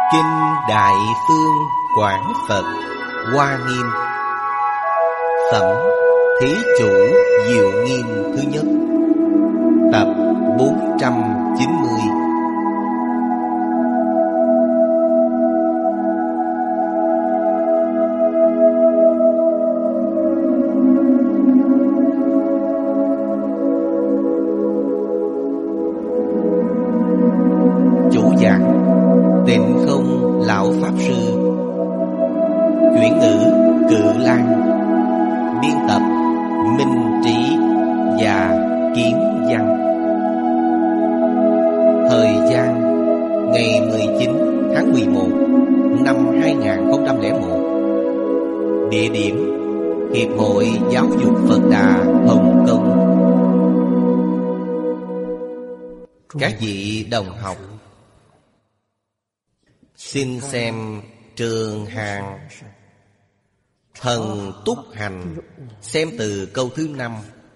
Kinh Đại Phương Quảng Phật Hoa Nghiêm. Phẩm Thí Chủ Diệu Nghiêm thứ nhất. Tập 490. Chủ giảng Tịnh Không Lão Pháp Sư. Chuyển ngữ Cự Lan. Biên tập Minh Trí và Kiến Văn. Thời gian ngày 19 tháng 11 năm 2001. Địa điểm Hiệp hội Giáo dục Phật Đà Hồng Kông. Các vị đồng học, xin xem Trường Hàng Thần Túc Hành, xem từ câu thứ 5.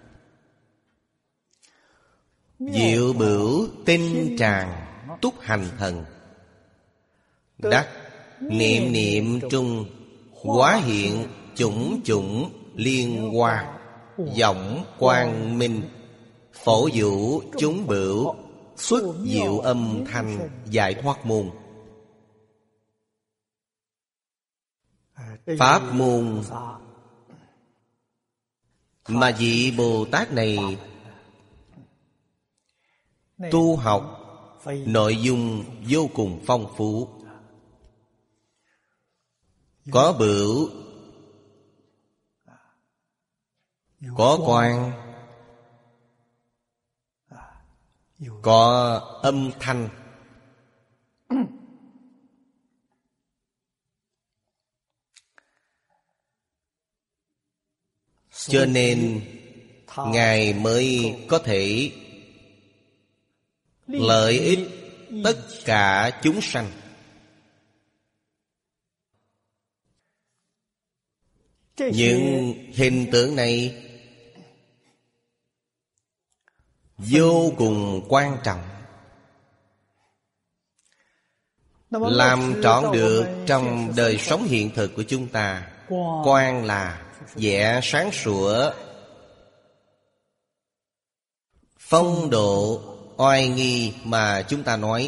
Diệu bửu tinh tràng túc hành thần, đắc niệm niệm trung, hóa hiện chủng chủng liên hoa, giọng quang minh, phổ vũ chúng bửu, xuất diệu âm thanh giải thoát môn. Pháp môn mà vị Bồ Tát này tu học, nội dung vô cùng phong phú. Có bửu, có quang, có âm thanh. Cho nên Ngài mới có thể lợi ích tất cả chúng sanh. Những hình tượng này vô cùng quan trọng, làm trọn được trong đời sống hiện thực của chúng ta. Quang là vẻ sáng sủa, phong độ, oai nghi mà chúng ta nói.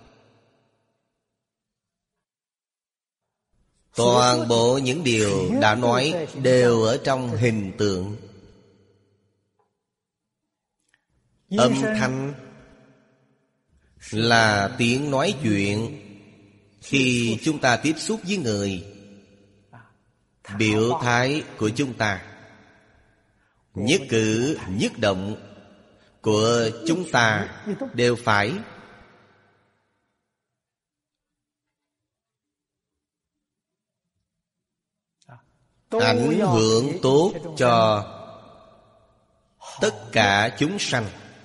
Toàn bộ những điều đã nói đều ở trong hình tượng. Âm thanh là tiếng nói chuyện khi chúng ta tiếp xúc với người. Biểu thái của chúng ta, nhất cử nhất động của chúng ta đều phải ảnh hưởng tốt cho tất cả chúng sanh.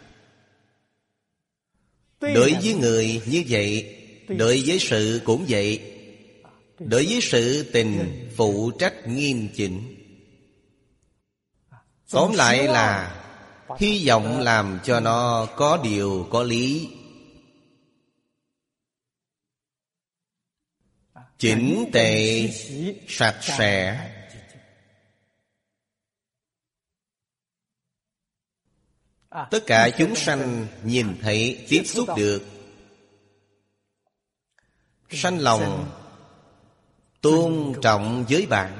Đối với người như vậy, đối với sự cũng vậy. Đối với sự tình phụ trách nghiêm chỉnh. Tóm lại là hy vọng làm cho nó có điều có lý, chỉnh tề, sạch sẽ. Tất cả chúng sanh nhìn thấy, tiếp xúc được, sanh lòng tôn trọng với bạn.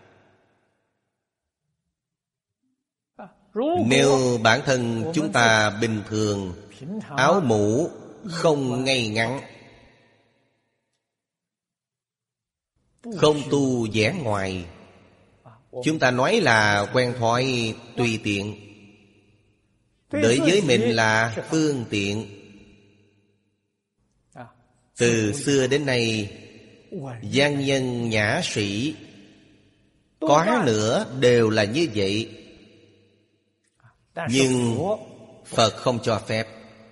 Nếu bản thân chúng ta bình thường, áo mũ không ngay ngắn, không tu vẻ ngoài, chúng ta nói là quen thói tùy tiện, đối với mình là phương tiện. Từ xưa đến nay, văn nhân nhã sĩ quá nữa đều là như vậy. Nhưng Phật không cho phép.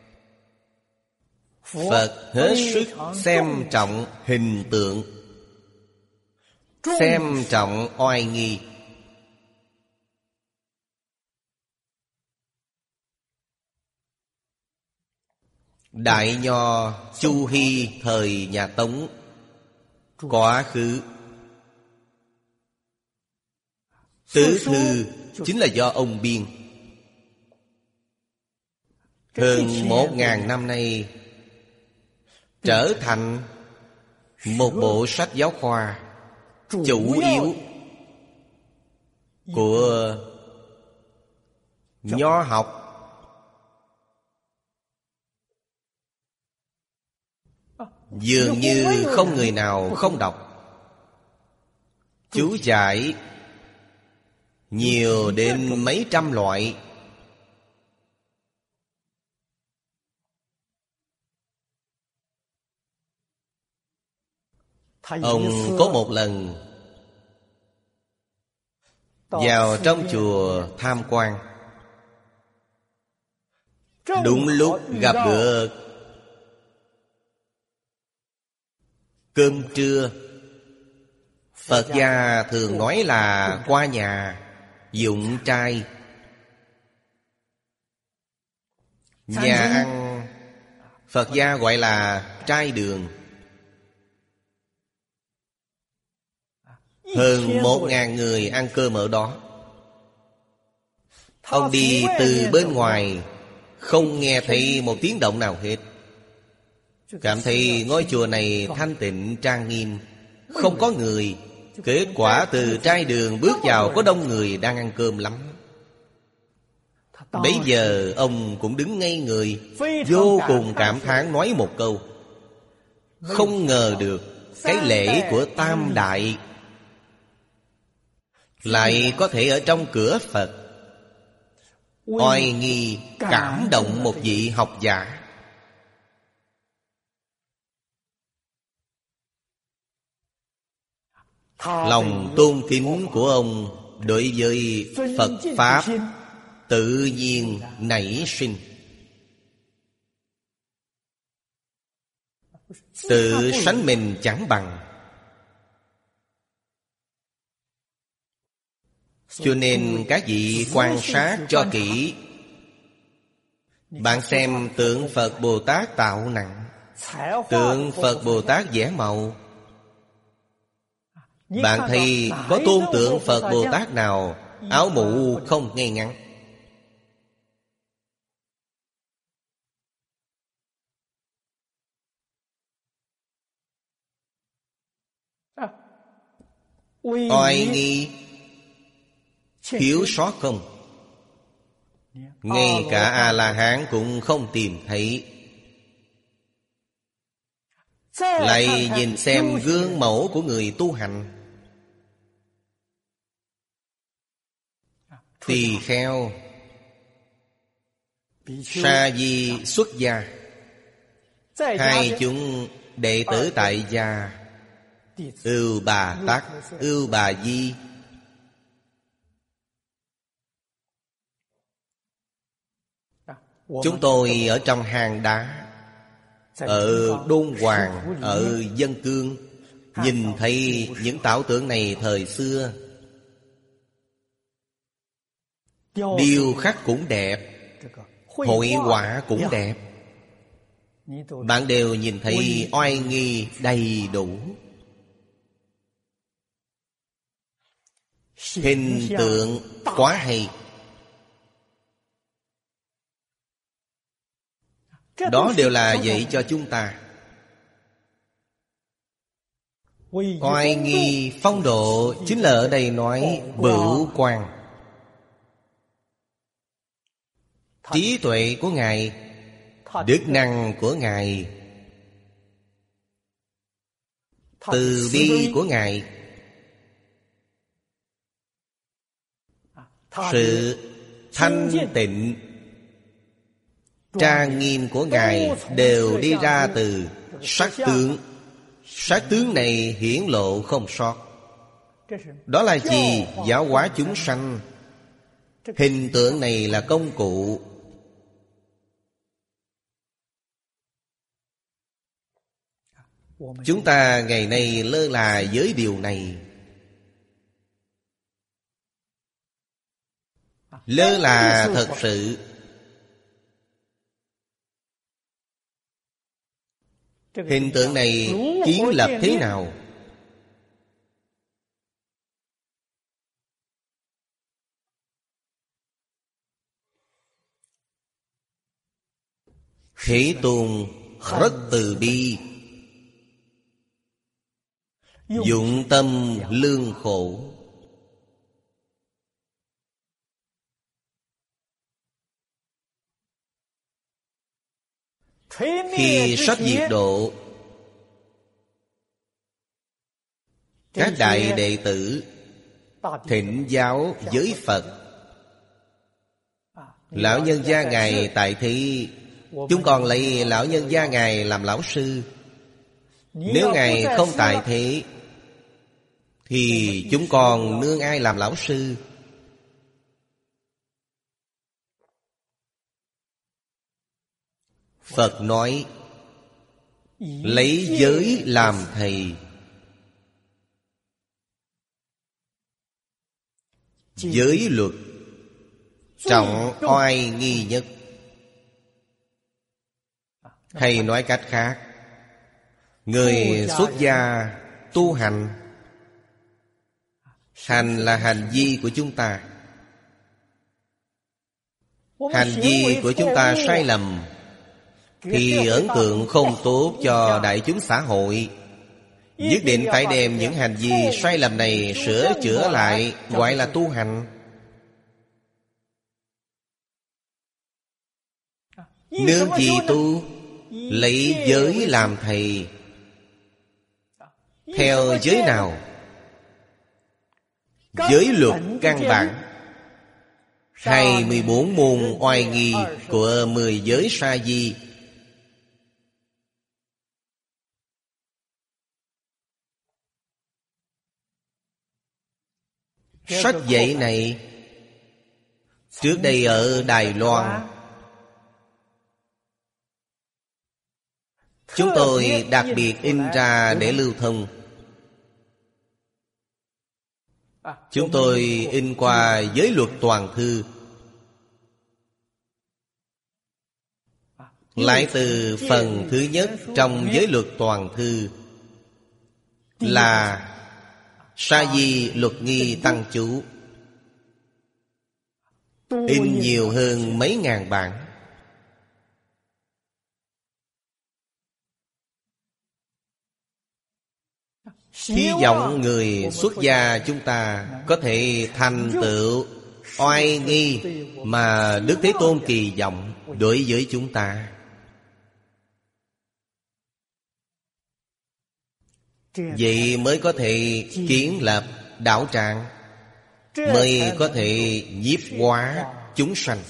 Phật hết sức xem trọng hình tượng, xem trọng oai nghi. Đại nho Chu Hy thời nhà Tống quá khứ. Tứ thư chính là do ông biên. Hơn 1000 năm nay trở thành một bộ sách giáo khoa chủ yếu của nho học. Dường như không người nào không đọc. Chú giải nhiều đến mấy trăm loại. Ông có một lần vào trong chùa tham quan, đúng lúc gặp bữa cơm trưa. Phật gia thường nói là qua nhà dụng trai. Nhà ăn Phật gia gọi là trai đường. Hơn 1000 người ăn cơm ở đó. Ông đi từ bên ngoài, không nghe thấy một tiếng động nào hết. Cảm thấy ngôi chùa này thanh tịnh trang nghiêm, không có người. Kết quả từ trai đường bước vào có đông người đang ăn cơm lắm. Bấy giờ ông cũng đứng ngây người, vô cùng cảm thán nói một câu: không ngờ được cái lễ của Tam Đại lại có thể ở trong cửa Phật. Oai nghi cảm động một vị học giả. Lòng tôn kính của ông đối với Phật Pháp tự nhiên nảy sinh. Tự sánh mình chẳng bằng. Cho nên các vị quan sát cho kỹ. Bạn xem tượng Phật Bồ Tát tạo nặng, tượng Phật Bồ Tát vẽ màu. Bạn thấy có tôn tượng Phật Bồ Tát nào áo mũ không ngay ngắn? Oai nghi thiếu sót không? Ngay cả A-la-hán cũng không tìm thấy. Lại nhìn xem gương mẫu của người tu hành. Tỳ kheo, sa di xuất gia, hai chúng đệ tử tại gia, Ưu Bà Tắc, Ưu Bà Di. Chúng tôi ở trong hang đá, ở Đôn Hoàng, ở Dân Cương, nhìn thấy những tảo tượng này thời xưa. Điêu khắc cũng đẹp, hội họa cũng đẹp. Bạn đều nhìn thấy oai nghi đầy đủ. Hình tượng quá hay. Đó đều là dạy cho chúng ta. Oai nghi phong độ chính là ở đây nói bửu quang. Trí tuệ của Ngài, đức năng của Ngài, từ bi của Ngài, sự thanh tịnh trang nghiêm của Ngài đều đi ra từ sắc tướng. Sắc tướng này hiển lộ không sót. Đó là gì? Giáo hóa chúng sanh. Hình tượng này là công cụ. Chúng ta ngày nay lơ là với điều này. Lơ là thật sự. Hình tượng này kiến lập thế nào? Thế Tôn rất từ bi, dụng tâm lương khổ. Khi sắp diệt độ, các đại đệ tử thỉnh giáo với Phật. Lão nhân gia Ngài tại thế, chúng còn lấy lão nhân gia Ngài làm lão sư. Nếu Ngài không tại thế thì chúng còn nương ai làm lão sư? Phật nói lấy giới làm thầy. Giới luật trọng oai nghi nhất. Hay nói cách khác, người xuất gia tu hành, hành là hành vi của chúng ta. Hành vi của chúng ta sai lầm thì ấn tượng không tốt cho đại chúng xã hội. Nhất định phải đem những hành vi sai lầm này sửa chữa lại, gọi là tu hành. Nương gì tu? Lấy giới làm thầy. Theo giới nào? Giới luật căn bản, 24 môn oai nghi của 10 giới sa di. Sách dạy này trước đây ở Đài Loan, chúng tôi đặc biệt in ra để lưu thông. Chúng tôi in qua giới luật toàn thư, lại từ phần thứ nhất trong giới luật toàn thư là sa di luật nghi tăng chú, in nhiều hơn mấy ngàn bản. Hy vọng người xuất gia chúng ta có thể thành tựu oai nghi mà Đức Thế Tôn kỳ vọng đối với chúng ta. Vậy mới có thể kiến lập đạo tràng, mới có thể nhiếp hóa chúng sanh.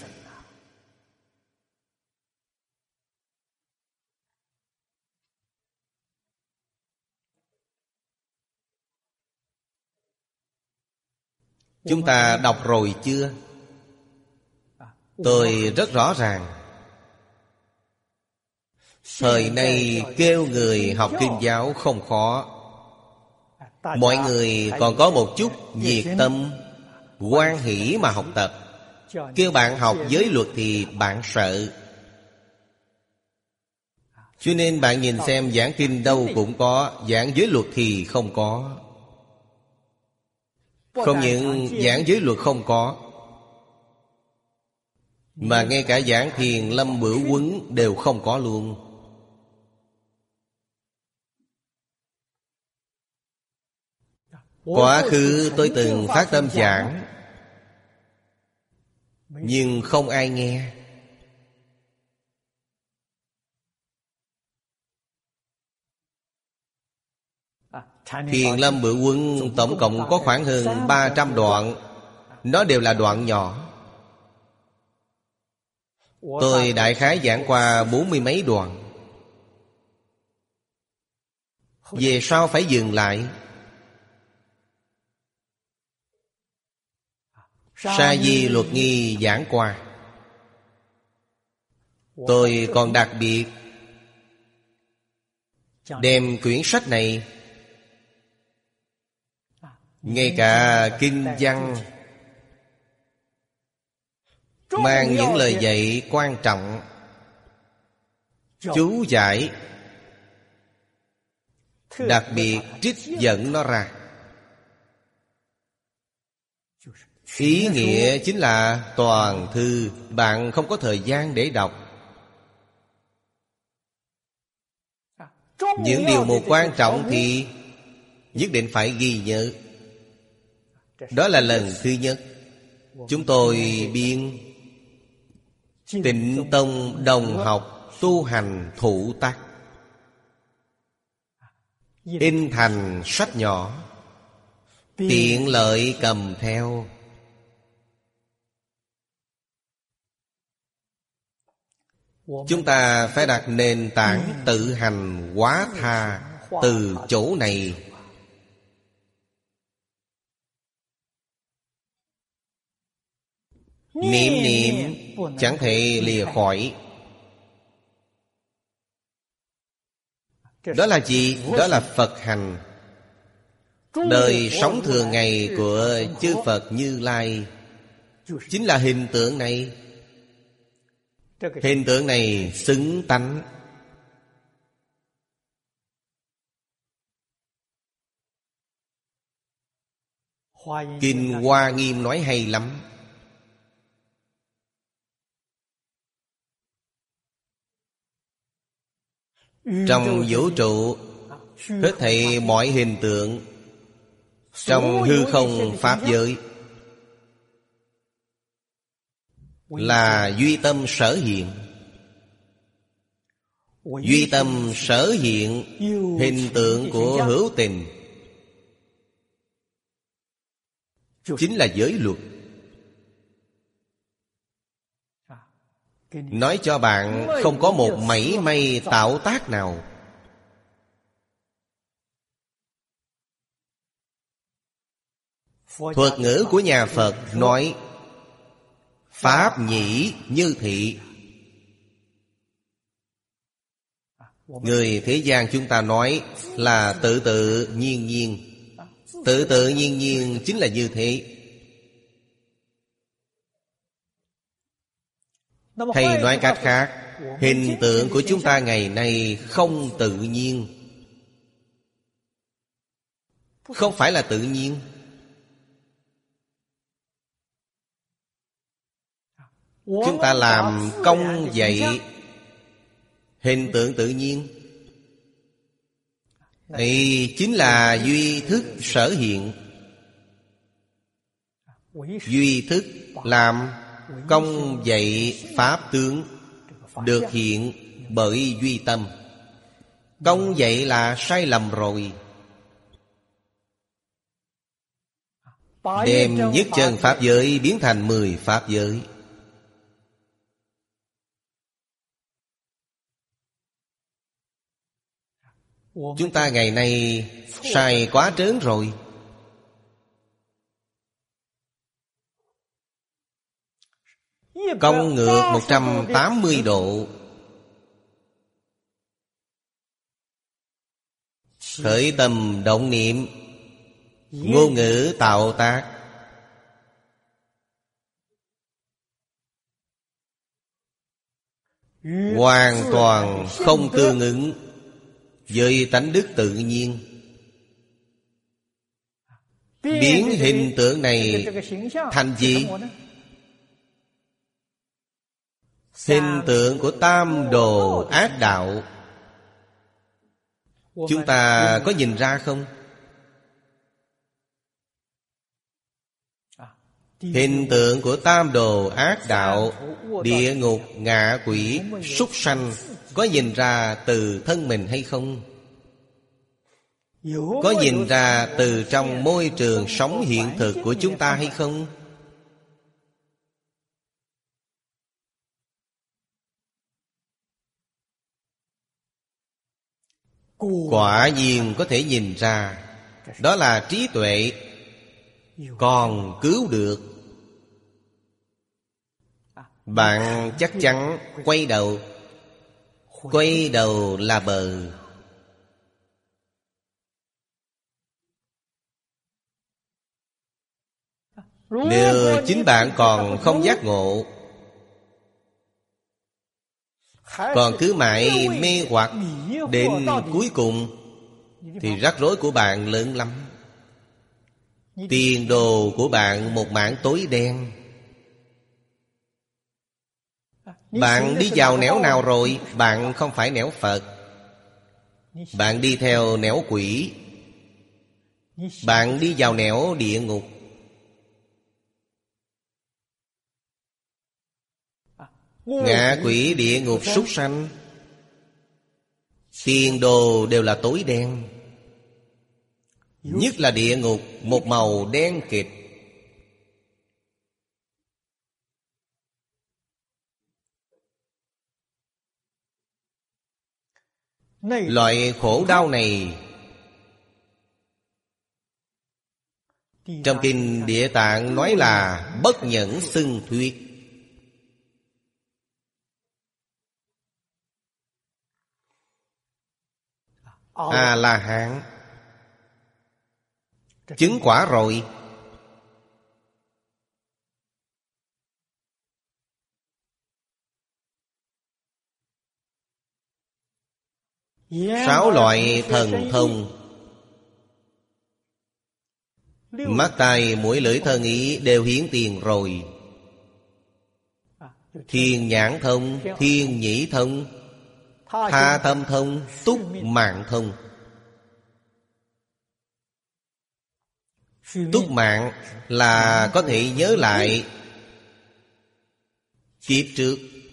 Chúng ta đọc rồi chưa? Tôi rất rõ ràng. Thời nay kêu người học kinh giáo không khó. Mọi người còn có một chút nhiệt tâm, hoan hỷ mà học tập. Kêu bạn học giới luật thì bạn sợ. Cho nên bạn nhìn xem giảng kinh đâu cũng có, giảng giới luật thì không có. Không những giảng giới luật không có, mà ngay cả giảng Thiền Lâm Bửu Huấn đều không có luôn. Quá khứ tôi từng phát tâm giảng, nhưng không ai nghe. Thiền Lâm Bửu Huấn tổng cộng có khoảng hơn 300 đoạn. Nó đều là đoạn nhỏ. Tôi đại khái giảng qua 40 mấy đoạn. Về sau phải dừng lại. Sa di luật nghi giảng qua. Tôi còn đặc biệt đem quyển sách này, ngay cả kinh văn, mang những lời dạy quan trọng, chú giải, đặc biệt trích dẫn nó ra. Ý nghĩa chính là toàn thư bạn không có thời gian để đọc. Những điều một quan trọng thì nhất định phải ghi nhớ. Đó là lần thứ nhất chúng tôi biên Tịnh Tông Đồng Học Tu Hành Thủ Tắc, in thành sách nhỏ, tiện lợi cầm theo. Chúng ta phải đặt nền tảng tự hành hóa tha từ chỗ này. Niệm niệm chẳng thể lìa khỏi. Đó là gì? Đó là Phật hành. Đời sống thường ngày của chư Phật Như Lai chính là hình tượng này. Hình tượng này xứng tánh. Kinh Hoa Nghiêm nói hay lắm. Trong vũ trụ, hết thảy mọi hình tượng trong hư không pháp giới là duy tâm sở hiện. Duy tâm sở hiện hình tượng của hữu tình chính là giới luật. Nói cho bạn không có một mảy may tạo tác nào. Thuật ngữ của nhà Phật nói pháp nhĩ như thị. Người thế gian chúng ta nói là tự tự nhiên nhiên. Tự tự nhiên nhiên chính là như thế. Hay nói cách khác, hình tượng của chúng ta ngày nay không tự nhiên. Không phải là tự nhiên. Chúng ta làm công dạy hình tượng tự nhiên. Ấy chính là duy thức sở hiện. Duy thức làm công dạy pháp tướng được hiện bởi duy tâm. Công dạy là sai lầm rồi. Đem nhất chân pháp giới biến thành 10 pháp giới. Chúng ta ngày nay sai quá trớn rồi. Cong ngược 180 độ. Khởi tâm động niệm, ngôn ngữ tạo tác, hoàn toàn không tương ứng với tánh đức tự nhiên. Biến hình tượng này thành gì? Hình tượng của tam đồ ác đạo. Chúng ta có nhìn ra không? Hình tượng của tam đồ ác đạo, địa ngục, ngạ quỷ, súc sanh, có nhìn ra từ thân mình hay không? Có nhìn ra từ trong môi trường sống hiện thực của chúng ta hay không? Quả nhiên có thể nhìn ra. Đó là trí tuệ còn cứu được. Bạn chắc chắn quay đầu. Quay đầu là bờ. Nếu chính bạn còn không giác ngộ, còn cứ mãi mê hoặc đến cuối cùng, thì rắc rối của bạn lớn lắm. Tiền đồ của bạn một mảng tối đen. Bạn đi vào nẻo nào rồi? Bạn không phải nẻo Phật. Bạn đi theo nẻo quỷ, bạn đi vào nẻo địa ngục. Ngạ quỷ địa ngục súc sanh, tiền đồ đều là tối đen. Nhất là địa ngục, một màu đen kịt. Loại khổ đau này trong kinh Địa Tạng nói là bất nhẫn xưng thuyết. A-la-hán chứng quả rồi, sáu loại thần thông, mắt tai mũi lưỡi thân ý đều hiển tiền rồi. Thiên nhãn thông, thiên nhĩ thông, tha tâm thông, túc mạng thông. Túc mạng là có thể nhớ lại kiếp trước.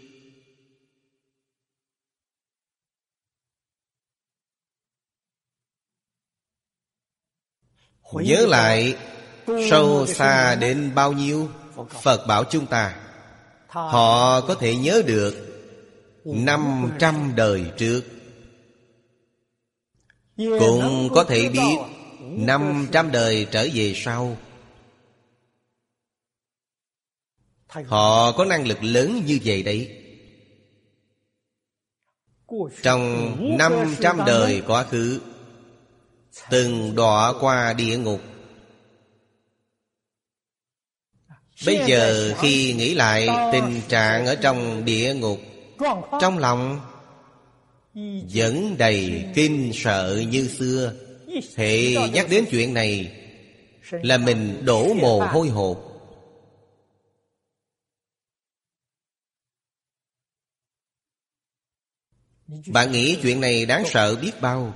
Nhớ lại sâu xa đến bao nhiêu, Phật bảo chúng ta họ có thể nhớ được 500 đời trước, cũng có thể biết 500 đời trở về sau. Họ có năng lực lớn như vậy đấy. Trong 500 đời quá khứ từng đọa qua địa ngục. Bây giờ khi nghĩ lại tình trạng ở trong địa ngục, trong lòng vẫn đầy kinh sợ như xưa. Hệ nhắc đến chuyện này là mình đổ mồ hôi hột. Bạn nghĩ chuyện này đáng sợ biết bao.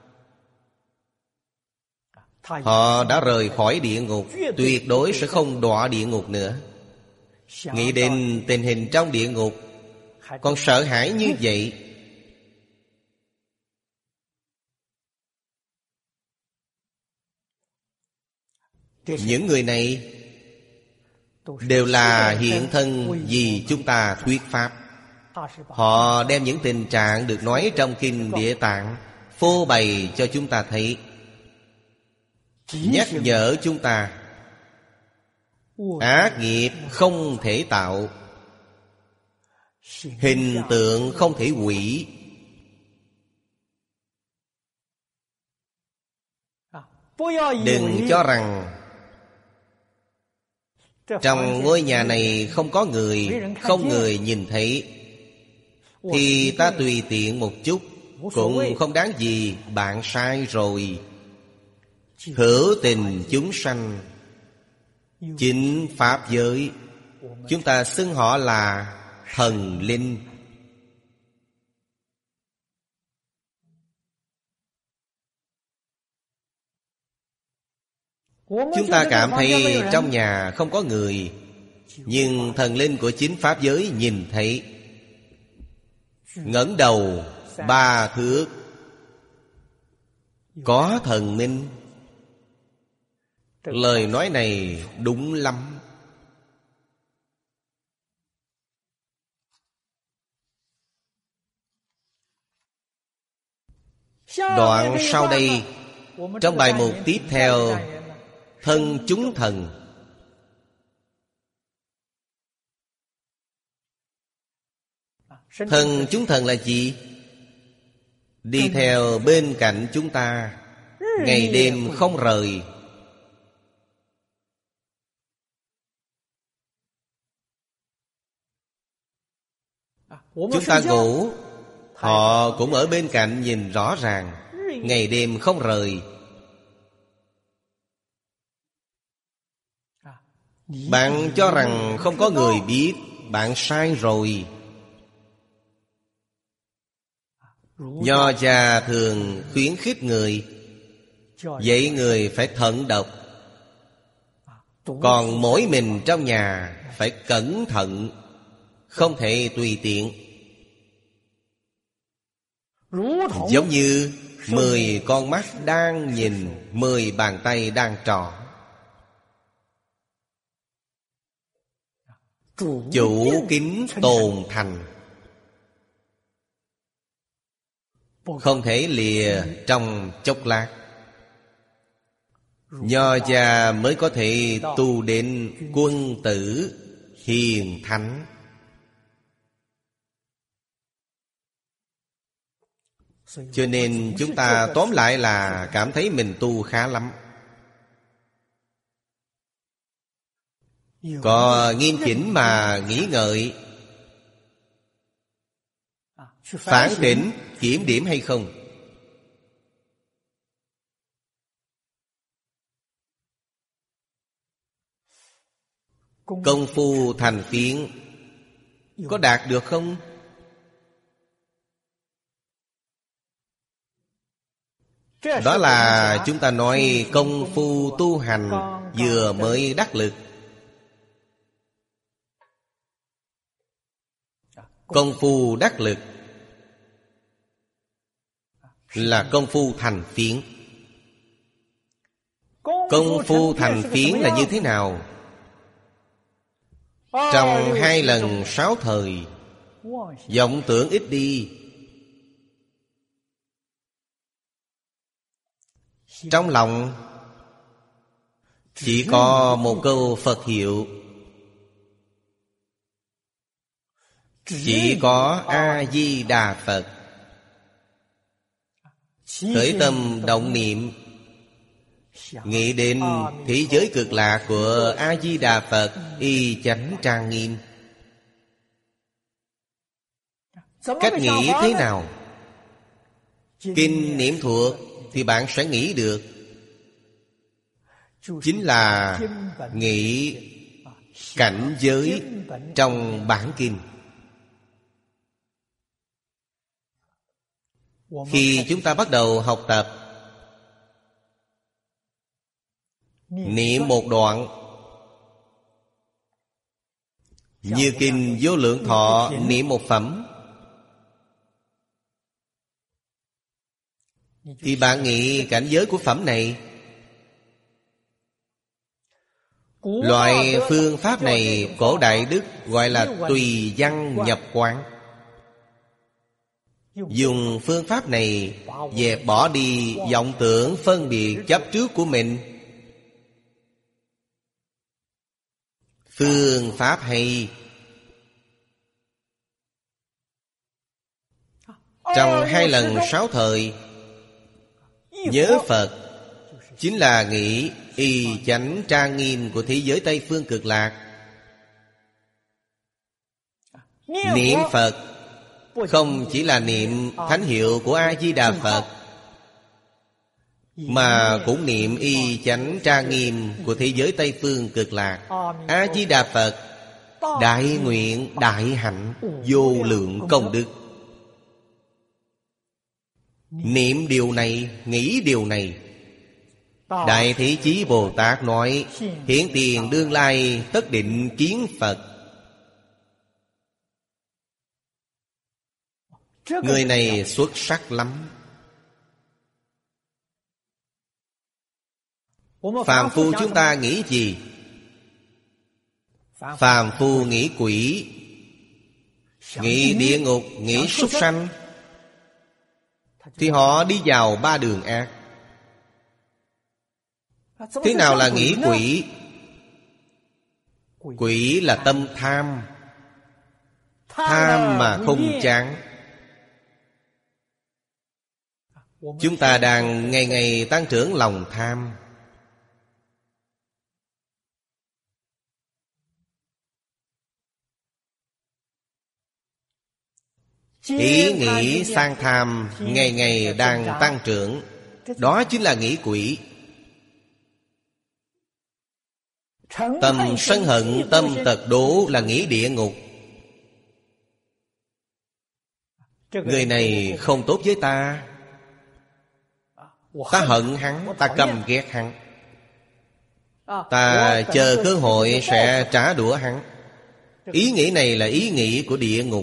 Họ đã rời khỏi địa ngục, tuyệt đối sẽ không đọa địa ngục nữa. Nghĩ đến tình hình trong địa ngục còn sợ hãi như vậy. Những người này đều là hiện thân vì chúng ta thuyết pháp. Họ đem những tình trạng được nói trong kinh Địa Tạng phô bày cho chúng ta thấy, nhắc nhở chúng ta ác nghiệp không thể tạo, hình tượng không thể hủy. Đừng cho rằng trong ngôi nhà này không có người, không người nhìn thấy, thì ta tùy tiện một chút cũng không đáng gì. Bạn sai rồi. Hữu tình chúng sanh, chính pháp giới, chúng ta xưng họ là thần linh. Chúng ta cảm thấy trong nhà không có người, nhưng thần linh của chính pháp giới nhìn thấy. Ngẩng đầu 3 thước, có thần minh. Lời nói này đúng lắm. Đoạn sau đây, trong bài mục tiếp theo, thân chúng thần. Thần chúng thần là gì? Đi theo bên cạnh chúng ta, ngày đêm không rời. Chúng ta ngủ, họ cũng ở bên cạnh nhìn rõ ràng, ngày đêm không rời. Bạn cho rằng không có người biết, bạn sai rồi. Nho gia thường khuyến khích người, dạy người phải thận độc. Còn mỗi mình trong nhà phải cẩn thận, không thể tùy tiện. Giống như 10 con mắt đang nhìn, 10 bàn tay đang trỏ. Chủ kính tồn thành, không thể lìa trong chốc lát. Nho gia mới có thể tu đến quân tử hiền thánh. Cho nên chúng ta tóm lại là cảm thấy mình tu khá lắm. Có nghiêm chỉnh mà nghĩ ngợi, phản tỉnh, kiểm điểm hay không? Công phu thành phiến có đạt được không? Đó là chúng ta nói công phu tu hành vừa mới đắc lực. Công phu đắc lực là công phu thành phiến. Công phu thành phiến là như thế nào? Trong 2 lần 6 thời, vọng tưởng ít đi. Trong lòng chỉ có một câu Phật hiệu, chỉ có A-di-đà Phật. Khởi tâm động niệm, nghĩ đến thế giới cực lạc của A-di-đà Phật y chánh trang nghiêm. Cách nghĩ thế nào? Kinh niệm thuộc thì bạn sẽ nghĩ được. Chính là nghĩ cảnh giới trong bản kinh. Khi chúng ta bắt đầu học tập, niệm một đoạn, như kinh Vô Lượng Thọ niệm một phẩm, thì bạn nghĩ cảnh giới của phẩm này. Loại phương pháp này cổ đại Đức gọi là tùy văn nhập quán. Dùng phương pháp này dẹp bỏ đi vọng tưởng phân biệt chấp trước của mình. Phương pháp hay. Trong 2 lần 6 thời, nhớ Phật chính là nghĩ y chánh trang nghiêm của thế giới Tây Phương Cực Lạc. Niệm Phật không chỉ là niệm thánh hiệu của A-di-đà Phật, mà cũng niệm y chánh trang nghiêm của thế giới Tây Phương Cực Lạc. A-di-đà Phật đại nguyện đại hạnh vô lượng công đức. Niệm điều này, nghĩ điều này. Đại Thế Chí Bồ Tát nói: hiện tiền đương lai tất định kiến Phật. Người này xuất sắc lắm. Phàm phu chúng ta nghĩ gì? Phàm phu nghĩ quỷ, nghĩ địa ngục, nghĩ súc sanh, thì họ đi vào 3 đường ác. Thế nào là nghĩ quỷ? Quỷ là tâm tham. Tham mà không chán. Chúng ta đang ngày ngày tăng trưởng lòng tham. Ý nghĩ sang tham ngày ngày đang tăng trưởng. Đó chính là nghĩ quỷ. Tâm sân hận, tâm tật đố là nghĩ địa ngục. Người này không tốt với ta, ta hận hắn, ta căm ghét hắn, ta chờ cơ hội sẽ trả đũa hắn. Ý nghĩ này là ý nghĩ của địa ngục.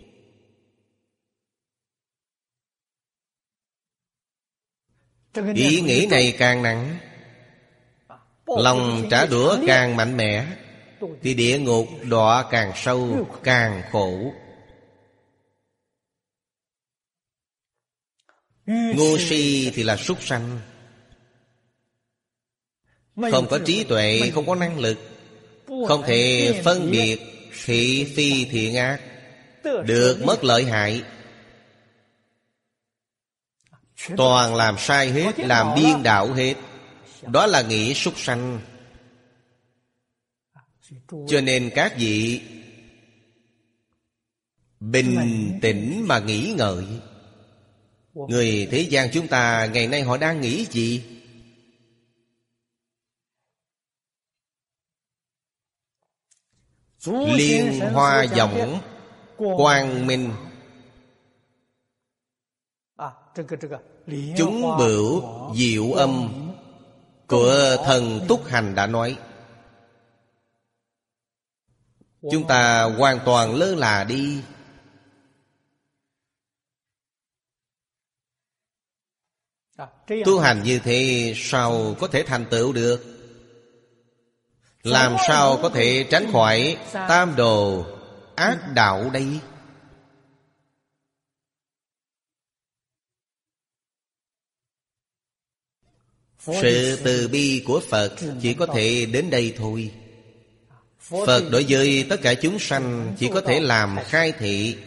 Ý nghĩ này càng nặng, lòng trả đũa càng mạnh mẽ, thì địa ngục đọa càng sâu, càng khổ. Ngu si thì là súc sanh, không có trí tuệ, không có năng lực, không thể phân biệt thị phi thiện ác, được mất lợi hại, toàn làm sai hết, làm điên đảo hết. Đó là nghĩ súc sanh. Cho nên các vị bình tĩnh mà nghĩ ngợi. Người thế gian chúng ta ngày nay họ đang nghĩ gì? Liên hoa giọng quang minh, chúng bửu diệu âm của thần Túc Hành đã nói. Chúng ta hoàn toàn lơ là đi. Tu hành như thế sao có thể thành tựu được? Làm sao có thể tránh khỏi tam đồ ác đạo đây? Sự từ bi của Phật chỉ có thể đến đây thôi. Phật đối với tất cả chúng sanh chỉ có thể làm khai thị.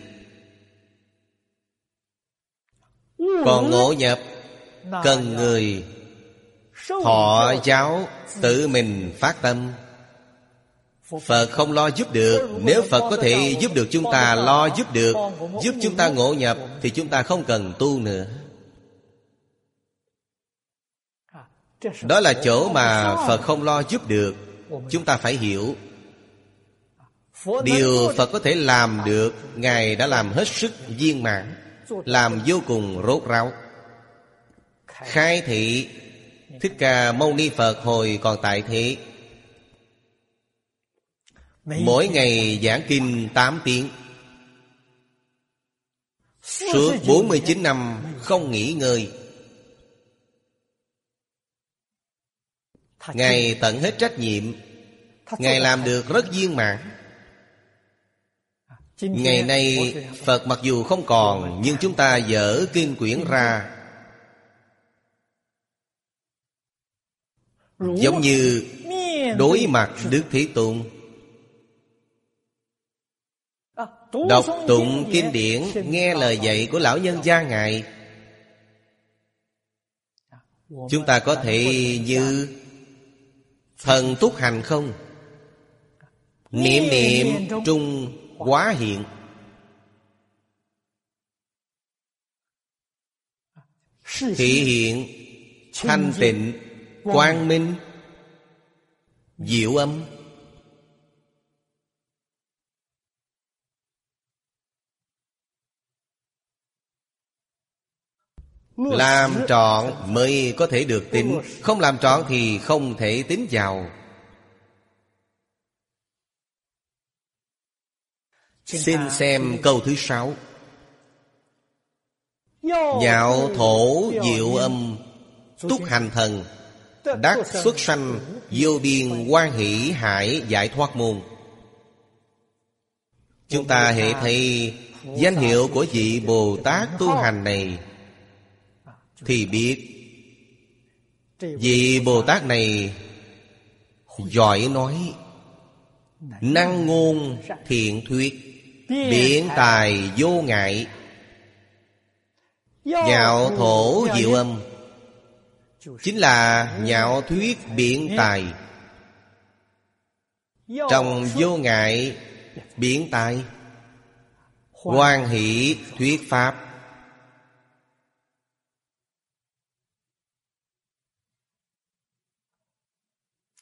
Còn ngộ nhập cần người thọ giáo tự mình phát tâm. Phật không lo giúp được. Nếu Phật có thể giúp được chúng ta, lo giúp được, giúp chúng ta ngộ nhập, thì chúng ta không cần tu nữa. Đó là chỗ mà Phật không lo giúp được. Chúng ta phải hiểu. Điều Phật có thể làm được, Ngài đã làm hết sức viên mãn, làm vô cùng rốt ráo. Khai thị Thích Ca Mâu Ni Phật hồi còn tại thế, mỗi ngày giảng kinh 8 tiếng, suốt 49 năm không nghỉ ngơi. Ngài tận hết trách nhiệm, Ngài làm được rất viên mãn. Ngày nay Phật mặc dù không còn, nhưng chúng ta dở kinh quyển ra, giống như đối mặt Đức Thế Tôn, đọc tụng kinh điển, nghe lời dạy của lão nhân gia Ngài. Chúng ta có thể như thần Túc Hành không? Niệm niệm trung hóa hiện. Thị hiện thanh tịnh, quang minh, diệu âm. Làm trọn mới có thể được tín, không làm trọn thì không thể tín vào. Xin xem câu thứ 6. Nhạo thổ diệu âm túc hành thần, đắc xuất sanh vô biên hoan hỷ hải giải thoát môn. Chúng ta hệ thấy danh hiệu của vị Bồ Tát tu hành này thì biết vị Bồ Tát này giỏi nói, năng ngôn thiện thuyết, biện tài vô ngại. Nhạo thổ diệu âm chính là nhạo thuyết biện tài. Trong vô ngại biện tài, hoan hỷ thuyết pháp.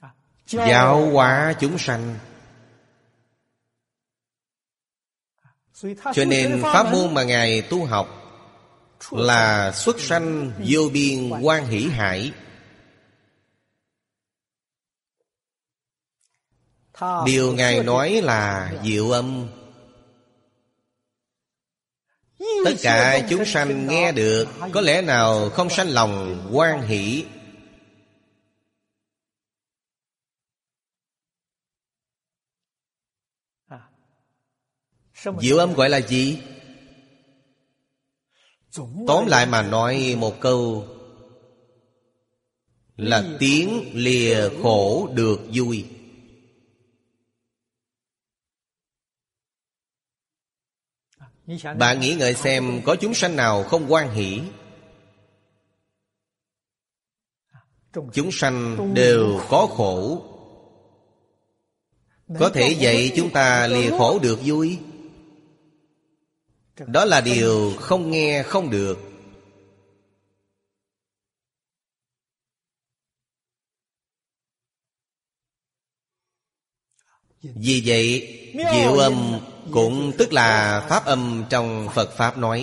Giáo hóa chúng sanh. Cho nên pháp môn mà Ngài tu học là xuất sanh vô biên hoan hỷ hải. Điều Ngài nói là diệu âm. Tất cả chúng sanh nghe được, có lẽ nào không sanh lòng hoan hỷ? Diệu âm gọi là gì? Tóm lại mà nói một câu là tiếng lìa khổ được vui. Bạn nghĩ ngợi xem, có chúng sanh nào không hoan hỷ? Chúng sanh đều có khổ. Có thể dạy chúng ta lìa khổ được vui, đó là điều không nghe không được. Vì vậy, diệu âm cũng tức là pháp âm trong Phật Pháp nói.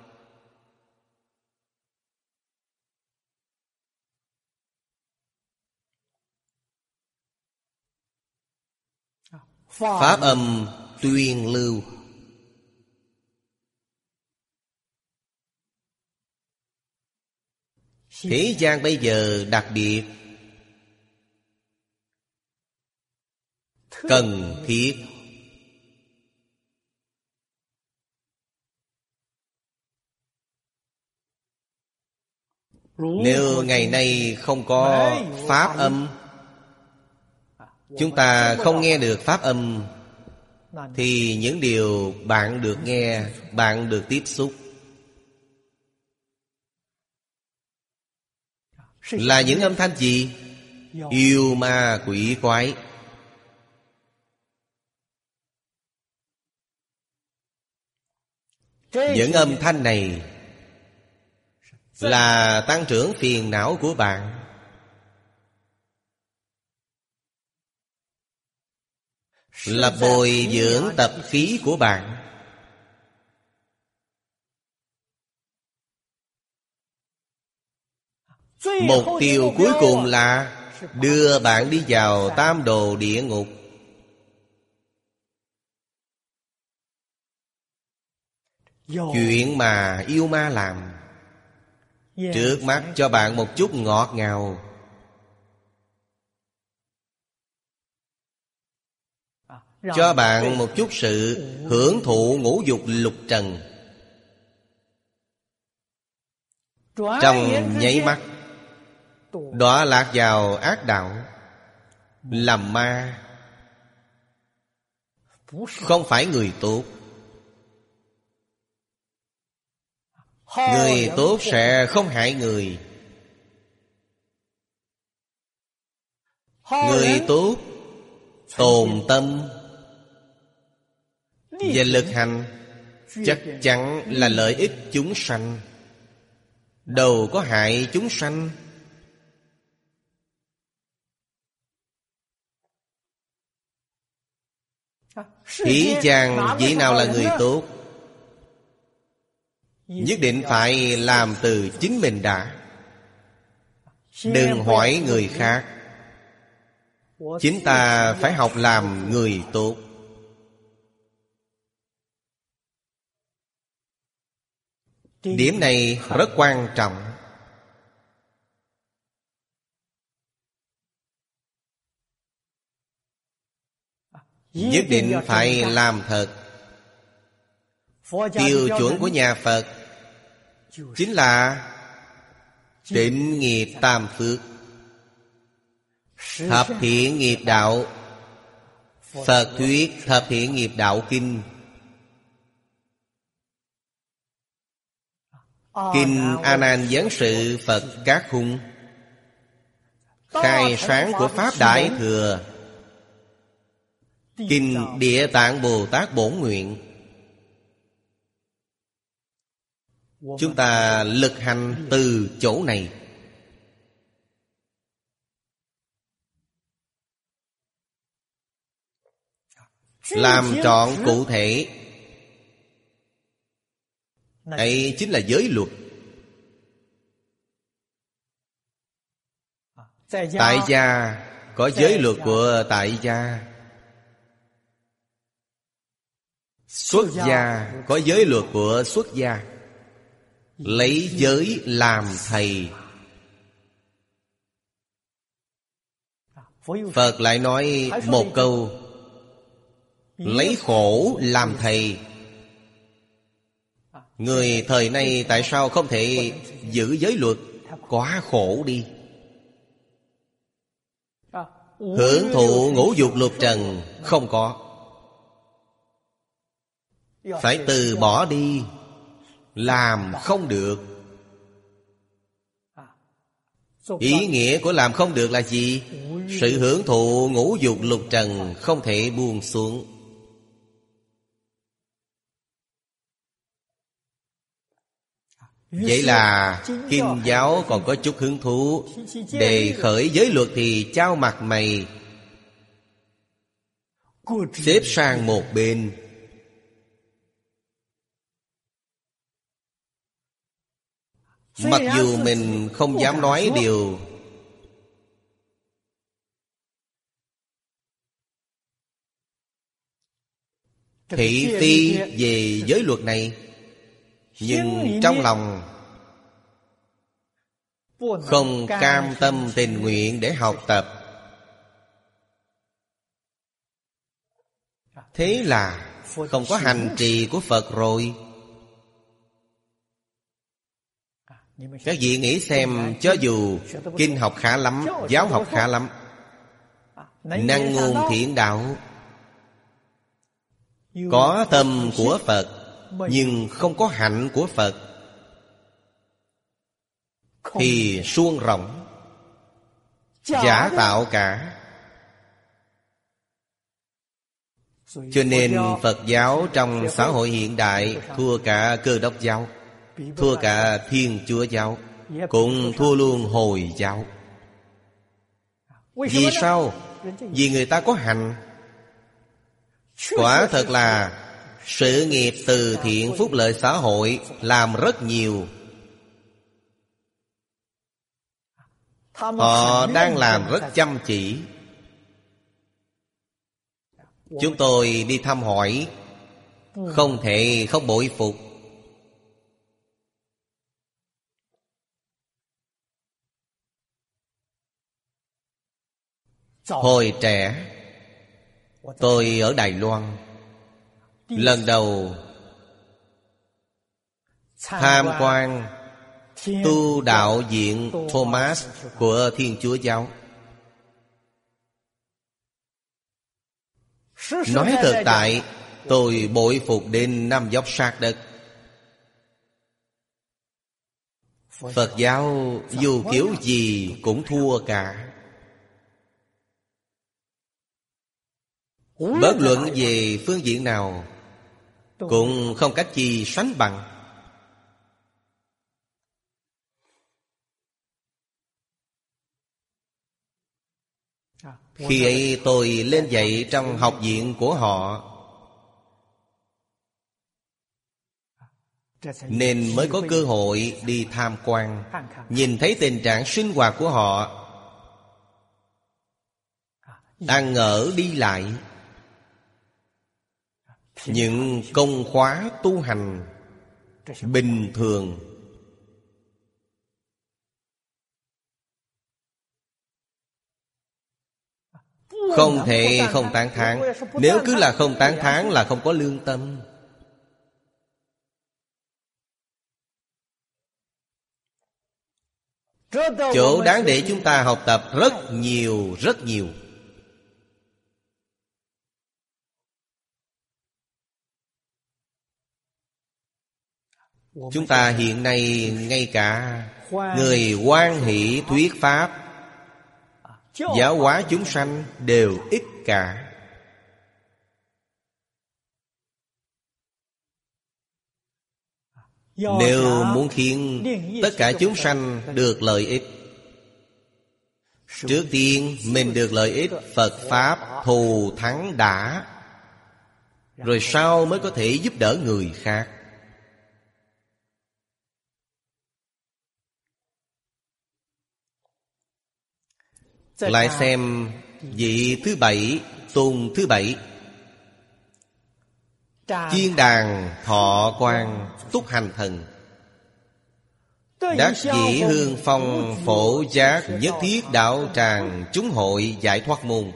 Pháp âm tuyên lưu. Thế gian bây giờ đặc biệt cần thiết. Nếu ngày nay không có pháp âm, chúng ta không nghe được pháp âm, thì những điều bạn được nghe, bạn được tiếp xúc là những âm thanh gì? Yêu ma quỷ quái. Những âm thanh này là tăng trưởng phiền não của bạn, là bồi dưỡng tập khí của bạn. Mục tiêu cuối cùng là đưa bạn đi vào tam đồ địa ngục. Chuyện mà yêu ma làm, trước mắt cho bạn một chút ngọt ngào, cho bạn một chút sự hưởng thụ ngũ dục lục trần. Trong nháy mắt đọa lạc vào ác đạo, làm ma. Không phải người tốt. Người tốt sẽ không hại người. Người tốt tồn tâm và lực hành, chắc chắn là lợi ích chúng sanh, đâu có hại chúng sanh. Thế gian vị nào là người tốt? Nhất định phải làm từ chính mình đã. Đừng hỏi người khác. Chính ta phải học làm người tốt. Điểm này rất quan trọng. Nhất định phải làm thật. Tiêu chuẩn của nhà Phật chính là tịnh nghiệp tam phước, thập thiện nghiệp đạo. Phật thuyết thập thiện nghiệp đạo kinh. Kinh A Nan Giáng sự Phật Các Khung, khai sáng của Pháp Đại Thừa. Kinh Địa Tạng Bồ Tát Bổn Nguyện. Chúng ta lực hành từ chỗ này. Làm trọn cụ thể. ấy chính là giới luật. Tại gia có giới luật của tại gia, xuất gia có giới luật của xuất gia. Lấy giới làm thầy. Phật lại nói một câu: lấy khổ làm thầy. Người thời nay tại sao không thể giữ giới luật? Quá khổ đi. Hưởng thụ ngũ dục lục trần không có, phải từ bỏ đi. Làm không được. Ý nghĩa của làm không được là gì? Sự hưởng thụ ngũ dục lục trần không thể buông xuống. Vậy là Kinh giáo còn có chút hứng thú. Đề khởi giới luật thì trao mặt mày, xếp sang một bên. Mặc dù mình không dám nói điều thị phi về giới luật này, nhưng trong lòng không cam tâm tình nguyện để học tập. Thế là không có hành trì của Phật rồi. Các vị nghĩ xem, cho dù kinh học khá lắm, giáo học khá lắm, năng ngôn thiện đạo, có tâm của Phật nhưng không có hạnh của Phật thì suông rỗng, giả tạo cả. Cho nên Phật giáo trong xã hội hiện đại thua cả Cơ Đốc giáo, thua cả Thiên Chúa giáo, cũng thua luôn Hồi giáo. Vì sao? Vì người ta có hành. Quả thật là sự nghiệp từ thiện phúc lợi xã hội làm rất nhiều. Họ đang làm rất chăm chỉ. Chúng tôi đi thăm hỏi, không thể không bội phục. Hồi trẻ, tôi ở Đài Loan, lần đầu tham quan tu đạo viện Thomas của Thiên Chúa giáo. Nói thực tại, tôi bội phục đến nằm dốc sát đất. Phật giáo dù kiểu gì cũng thua cả. Bất luận về phương diện nào cũng không cách gì sánh bằng. Khi ấy tôi lên dạy trong học viện của họ, nên mới có cơ hội đi tham quan, nhìn thấy tình trạng sinh hoạt của họ, ăn ở đi lại, những công khóa tu hành bình thường. Không thể không tán thán. Nếu cứ là không tán thán là không có lương tâm. Chỗ đáng để chúng ta học tập rất nhiều, rất nhiều. Chúng ta hiện nay ngay cả người hoan hỷ thuyết pháp, giáo hóa chúng sanh đều ít cả. Nếu muốn khiến tất cả chúng sanh được lợi ích, trước tiên mình được lợi ích Phật Pháp thù thắng đã, rồi sau mới có thể giúp đỡ người khác. Lại xem vị thứ bảy, tôn thứ bảy. Chiên đàn thọ quan túc hành thần, đắc dĩ hương phong phổ giác, nhất thiết đạo tràng chúng hội giải thoát môn.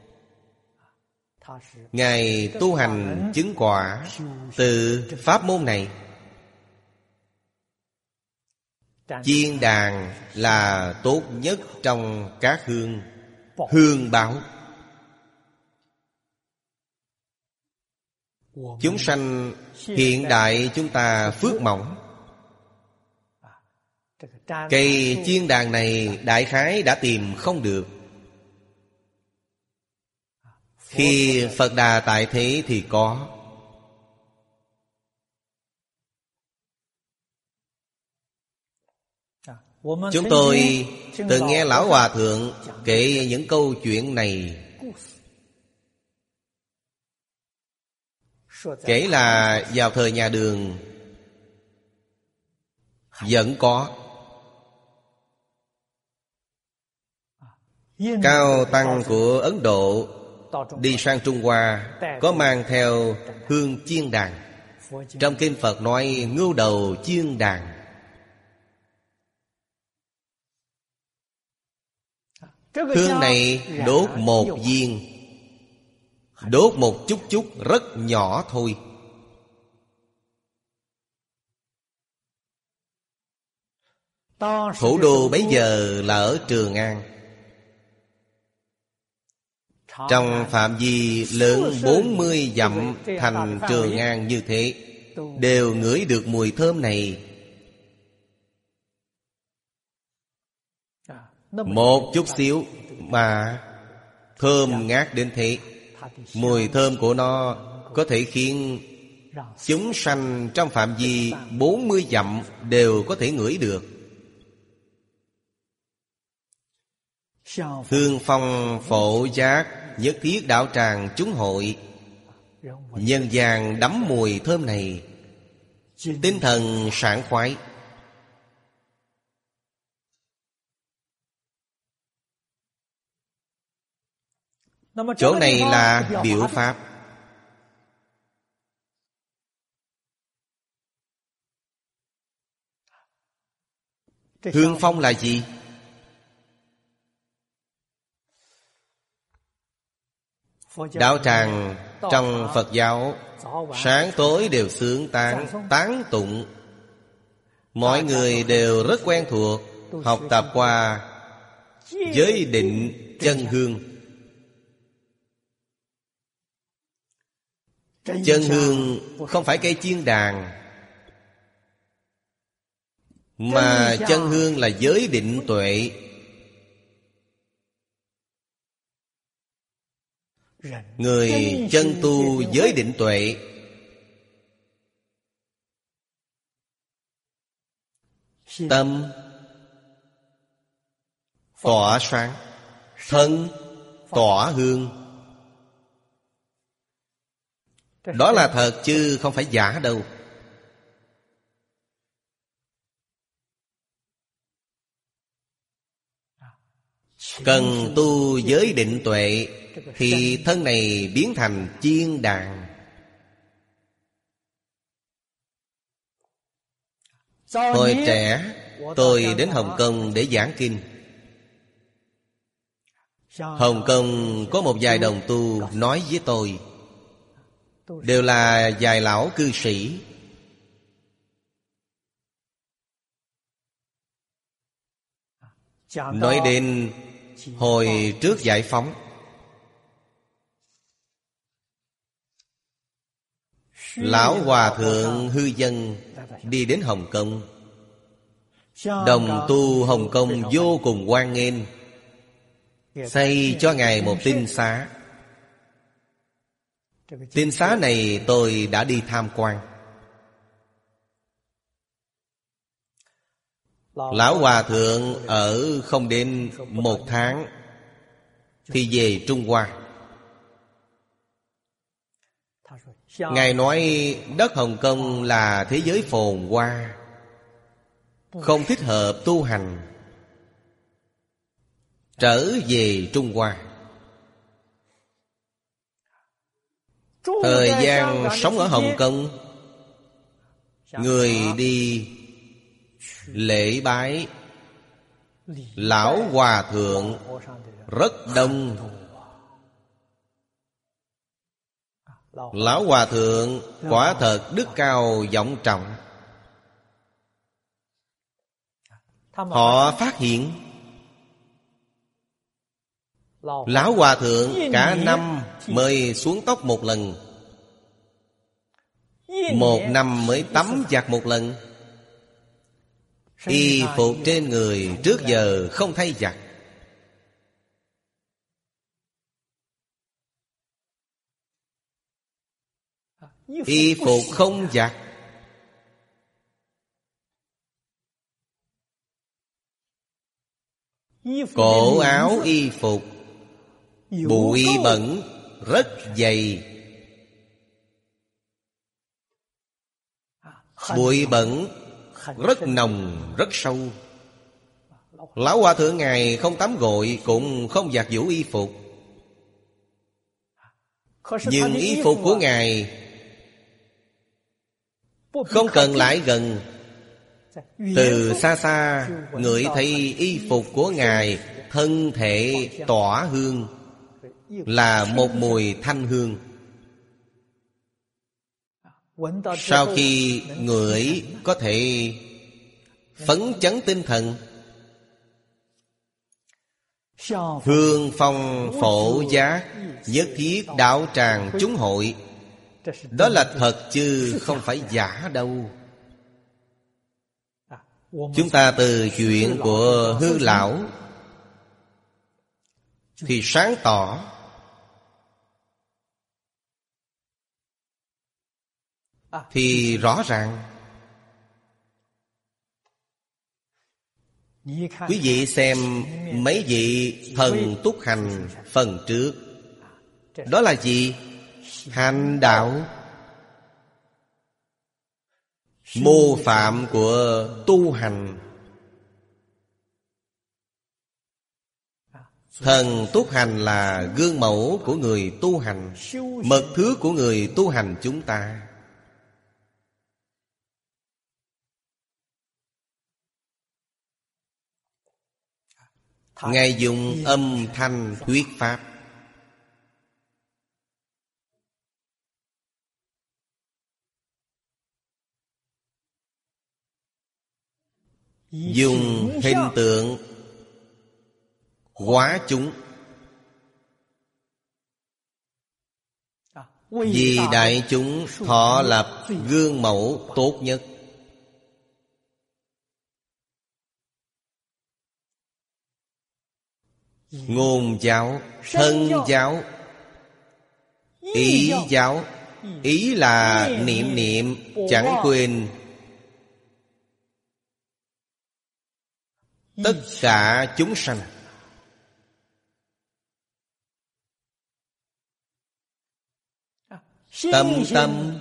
Ngài tu hành chứng quả từ pháp môn này. Chiên đàn là tốt nhất trong các hương báo. Chúng sanh hiện đại chúng ta phước mỏng. Cây chiên đàn này đại khái đã tìm không được. Khi Phật Đà tại thế thì có. Chúng tôi từng nghe Lão Hòa Thượng kể những câu chuyện này. Kể là vào thời nhà Đường vẫn có. Cao tăng của Ấn Độ đi sang Trung Hoa có mang theo hương chiên đàn. Trong kinh Phật nói ngưu đầu chiên đàn. Hương này đốt một viên, đốt một chút chút rất nhỏ thôi. Thủ đô bấy giờ là ở Trường An. Trong phạm vi lớn 40 dặm thành Trường An như thế, đều ngửi được mùi thơm này. Một chút xíu mà thơm ngát đến thế. Mùi thơm của nó có thể khiến chúng sanh trong phạm vi 40 dặm đều có thể ngửi được. Hương phong phổ giác, nhất thiết đạo tràng chúng hội. Nhân gian đắm mùi thơm này, tinh thần sảng khoái. Chỗ này là biểu pháp. Hương phong là gì? Đạo tràng trong Phật giáo sáng tối đều xướng tán tụng. Mọi người đều rất quen thuộc, học tập qua giới định chân hương. Chân hương không phải cây chiên đàn, mà chân hương là giới định tuệ. Người chân tu giới định tuệ, tâm tỏa sáng, thân tỏa hương. Đó là thật chứ không phải giả đâu. Cần tu giới định tuệ thì thân này biến thành chiên đàn. Hồi trẻ tôi đến Hồng Kông để giảng kinh. Hồng Kông có một vài đồng tu nói với tôi, đều là vài lão cư sĩ. Nói đến hồi trước giải phóng, Lão Hòa Thượng Hư Dân đi đến Hồng Kông. Đồng tu Hồng Kông vô cùng hoan nghênh, xây cho Ngài một tinh xá. Tinh xá này tôi đã đi tham quan. Lão Hòa Thượng ở không đến 1 tháng thì về Trung Hoa. Ngài nói đất Hồng Kông là thế giới phồn hoa, không thích hợp tu hành. trở về Trung Hoa. Thời gian sống ở Hồng Kông, người đi lễ bái Lão Hòa Thượng rất đông. Lão Hòa Thượng quả thật đức cao vọng trọng. Họ phát hiện Lão Hòa Thượng cả năm mới xuống tóc một lần, một năm mới tắm giặt một lần. Y phục trên người trước giờ không thay giặt. Y phục không giặt, cổ áo y phục bụi bẩn rất dày. Bụi bẩn rất nồng, rất sâu. Lão Hòa Thượng Ngài không tắm gội, cũng không giặt giũ y phục. Nhưng y phục của Ngài không cần lại gần, từ xa xa ngửi thấy y phục của Ngài thân thể tỏa hương, là một mùi thanh hương. Sau khi ngửi có thể phấn chấn tinh thần. Hương phong phổ giác, nhất thiết đạo tràng chúng hội. Đó là thật chứ không phải giả đâu. Chúng ta từ chuyện của Hư Lão thì sáng tỏ. Thì rõ ràng. Quý vị xem mấy vị thần túc hành phần trước, đó là gì? Hành đạo, mô phạm của tu hành. Thần túc hành là gương mẫu của người tu hành, mật thước của người tu hành chúng ta. Ngài dùng âm thanh thuyết pháp. Dùng hình tượng hóa chúng. Vì đại chúng thọ lập gương mẫu tốt nhất. Ngôn giáo, thân giáo, ý giáo. Ý là niệm niệm chẳng quên tất cả chúng sanh. Tâm tâm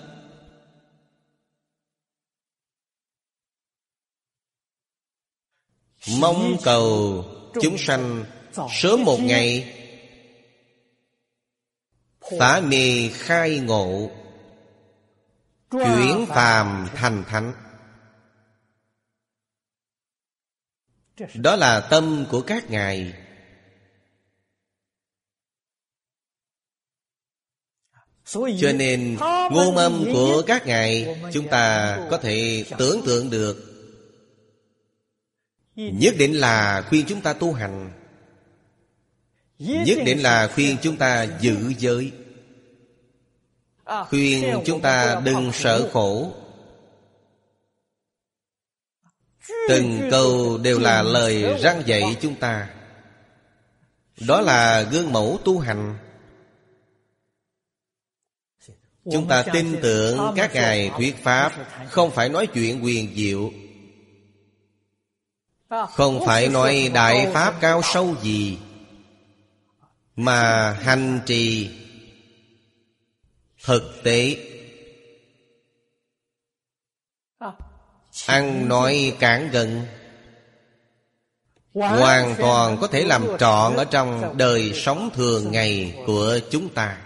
mong cầu chúng sanh sớm một ngày phá mê khai ngộ, chuyển phàm thành thánh. Đó là tâm của các ngài. Cho nên ngôn âm của các ngài chúng ta có thể tưởng tượng được. Nhất định là khuyên chúng ta tu hành, nhất định là khuyên chúng ta giữ giới, khuyên chúng ta đừng sợ khổ. Từng câu đều là lời răn dạy chúng ta. Đó là gương mẫu tu hành. Chúng ta tin tưởng các ngài thuyết pháp không phải nói chuyện huyền diệu, không phải nói đại pháp cao sâu gì, mà hành trì thực tế. Ăn nói cản gần, hoàn toàn có thể làm trọn ở trong đời sống thường ngày của chúng ta.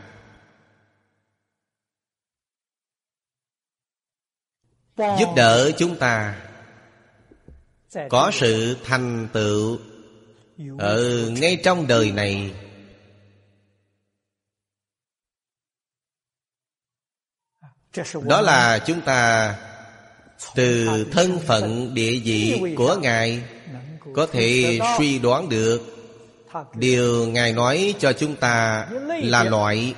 Giúp đỡ chúng ta có sự thành tựu ở ngay trong đời này. Đó là chúng ta từ thân phận địa vị của Ngài có thể suy đoán được điều Ngài nói cho chúng ta là loại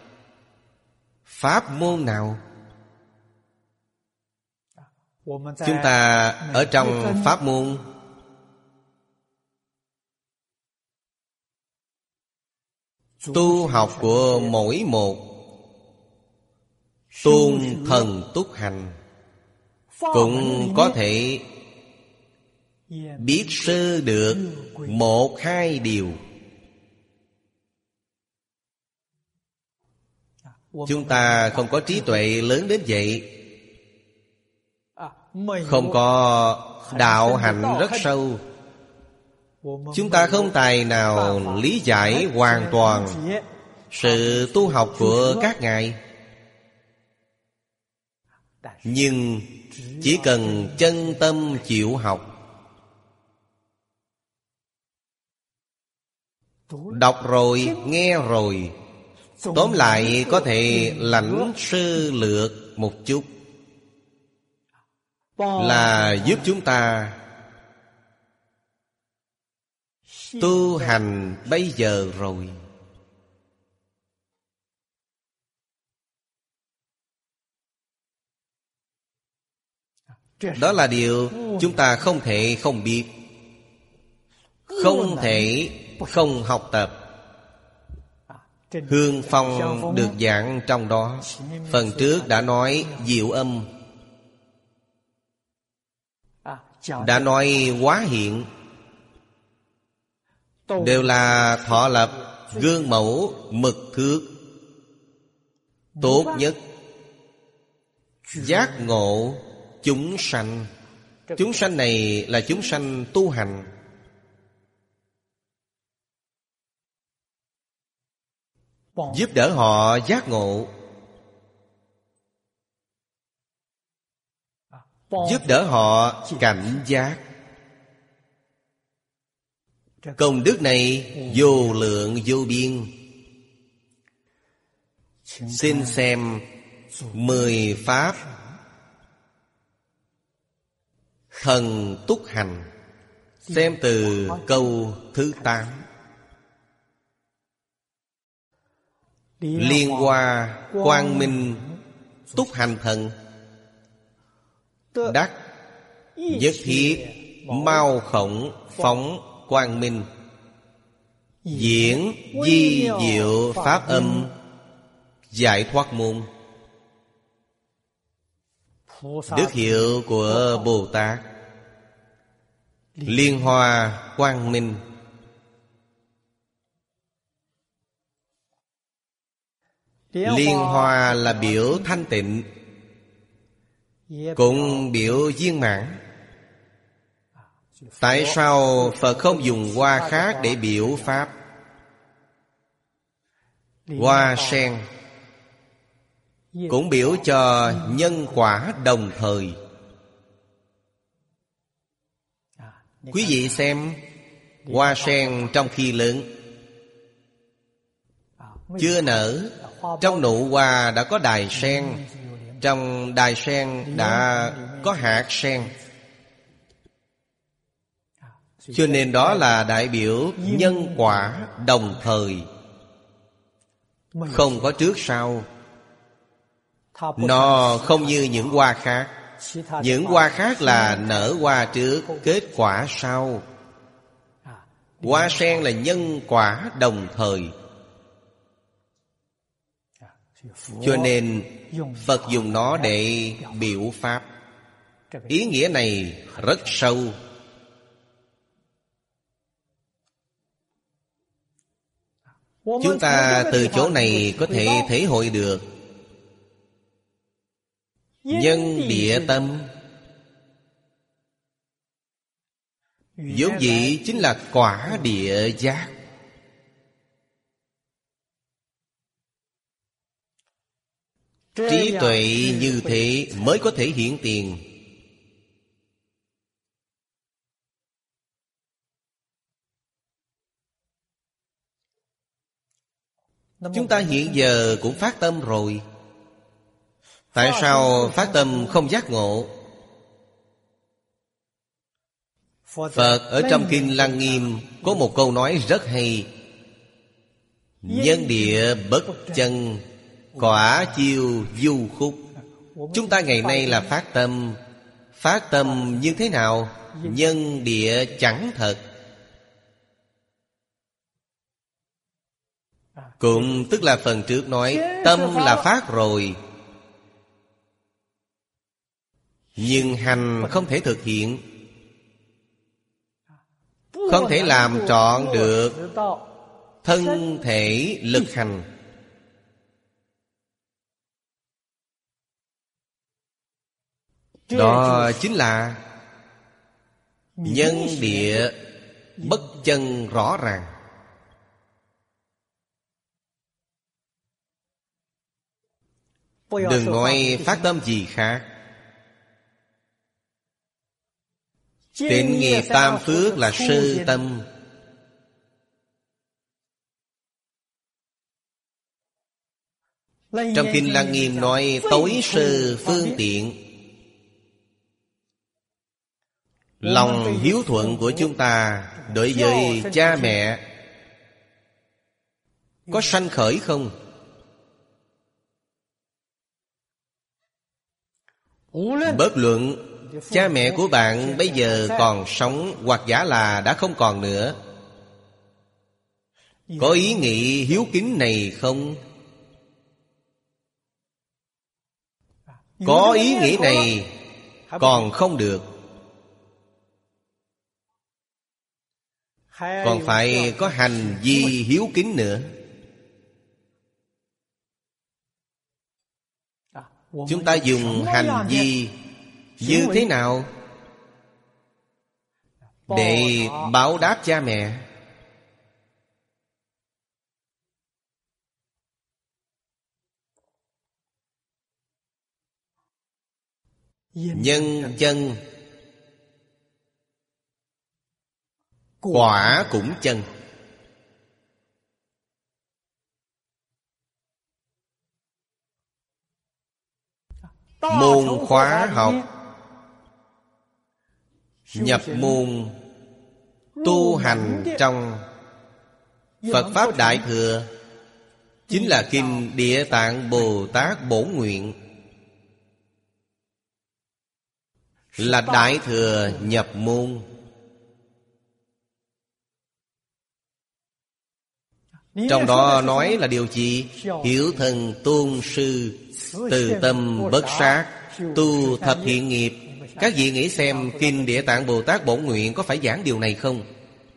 pháp môn nào. Chúng ta ở trong pháp môn tu học của mỗi một tôn thần túc hành cũng có thể biết sơ được một hai điều. Chúng ta không có trí tuệ lớn đến vậy, không có đạo hạnh rất sâu, chúng ta không tài nào lý giải hoàn toàn sự tu học của các ngài. Nhưng chỉ cần chân tâm chịu học, đọc rồi, nghe rồi, tóm lại có thể lãnh sơ lược một chút, là giúp chúng ta tu hành bây giờ rồi. Đó là điều chúng ta không thể không biết, không thể không học tập. Hương phong được giảng trong đó. Phần trước đã nói diệu âm, đã nói hóa hiện, đều là thọ lập, gương mẫu, mực thước, tốt nhất giác ngộ chúng sanh. Chúng sanh này là chúng sanh tu hành. Giúp đỡ họ giác ngộ, giúp đỡ họ cảnh giác. Công đức này vô lượng vô biên. Xin xem 10 pháp thần túc hành, xem từ câu thứ 8. Liên hoa quang minh túc hành thần, đắc nhất thiết mau khổng phóng quang minh, diễn di diệu pháp âm giải thoát môn. Đức hiệu của Bồ Tát liên hoa quang minh. Liên hoa là biểu thanh tịnh, cũng biểu viên mãn. Tại sao Phật không dùng hoa khác để biểu pháp? Hoa sen cũng biểu cho nhân quả đồng thời. Quý vị xem, hoa sen trong khi lớn chưa nở, trong nụ hoa đã có đài sen, trong đài sen đã có hạt sen. Cho nên đó là đại biểu nhân quả đồng thời, không có trước sau. Nó không như những hoa khác. Những hoa khác là nở hoa trước, kết quả sau. Hoa sen là nhân quả đồng thời. Cho nên Phật dùng nó để biểu pháp. Ý nghĩa này rất sâu. Chúng ta từ chỗ này có thể thể hội được nhân địa tâm vốn dĩ chính là quả địa giác. Trí tuệ như thế mới có thể hiện tiền. Chúng ta hiện giờ cũng phát tâm rồi. Tại sao phát tâm không giác ngộ? Phật ở trong Kinh Lăng Nghiêm có một câu nói rất hay: nhân địa bất chân, quả chiêu du khúc. Chúng ta ngày nay là phát tâm. Phát tâm như thế nào? Nhân địa chẳng thật. Cũng tức là phần trước nói tâm là phát rồi, nhưng hành không thể thực hiện, không thể làm trọn được thân thể lực hành. Đó chính là nhân địa bất chân rõ ràng. Đừng nói phát tâm gì khác. Tịnh nghiệp tam phước là sơ tâm. Trong Kinh Lăng Nghiêm nói tối sơ phương tiện. Lòng hiếu thuận của chúng ta đối với cha mẹ có sanh khởi không? Bất luận cha mẹ của bạn bây giờ còn sống hoặc giả là đã không còn nữa, có ý nghĩ hiếu kính này không? Có ý nghĩ này còn không được, còn phải có hành vi hiếu kính nữa. Chúng ta dùng hành vi như thế nào để báo đáp cha mẹ? Nhân chân, quả cũng chân. Môn khóa học nhập môn tu hành trong Phật Pháp Đại Thừa chính là Kinh Địa Tạng Bồ Tát Bổn Nguyện, là Đại Thừa nhập môn. Trong đó nói là điều gì? Hiểu thần tôn sư, từ tâm bất sát, tu thập thiện nghiệp. Các vị nghĩ xem Kinh Địa Tạng Bồ Tát Bổn Nguyện có phải giảng điều này không?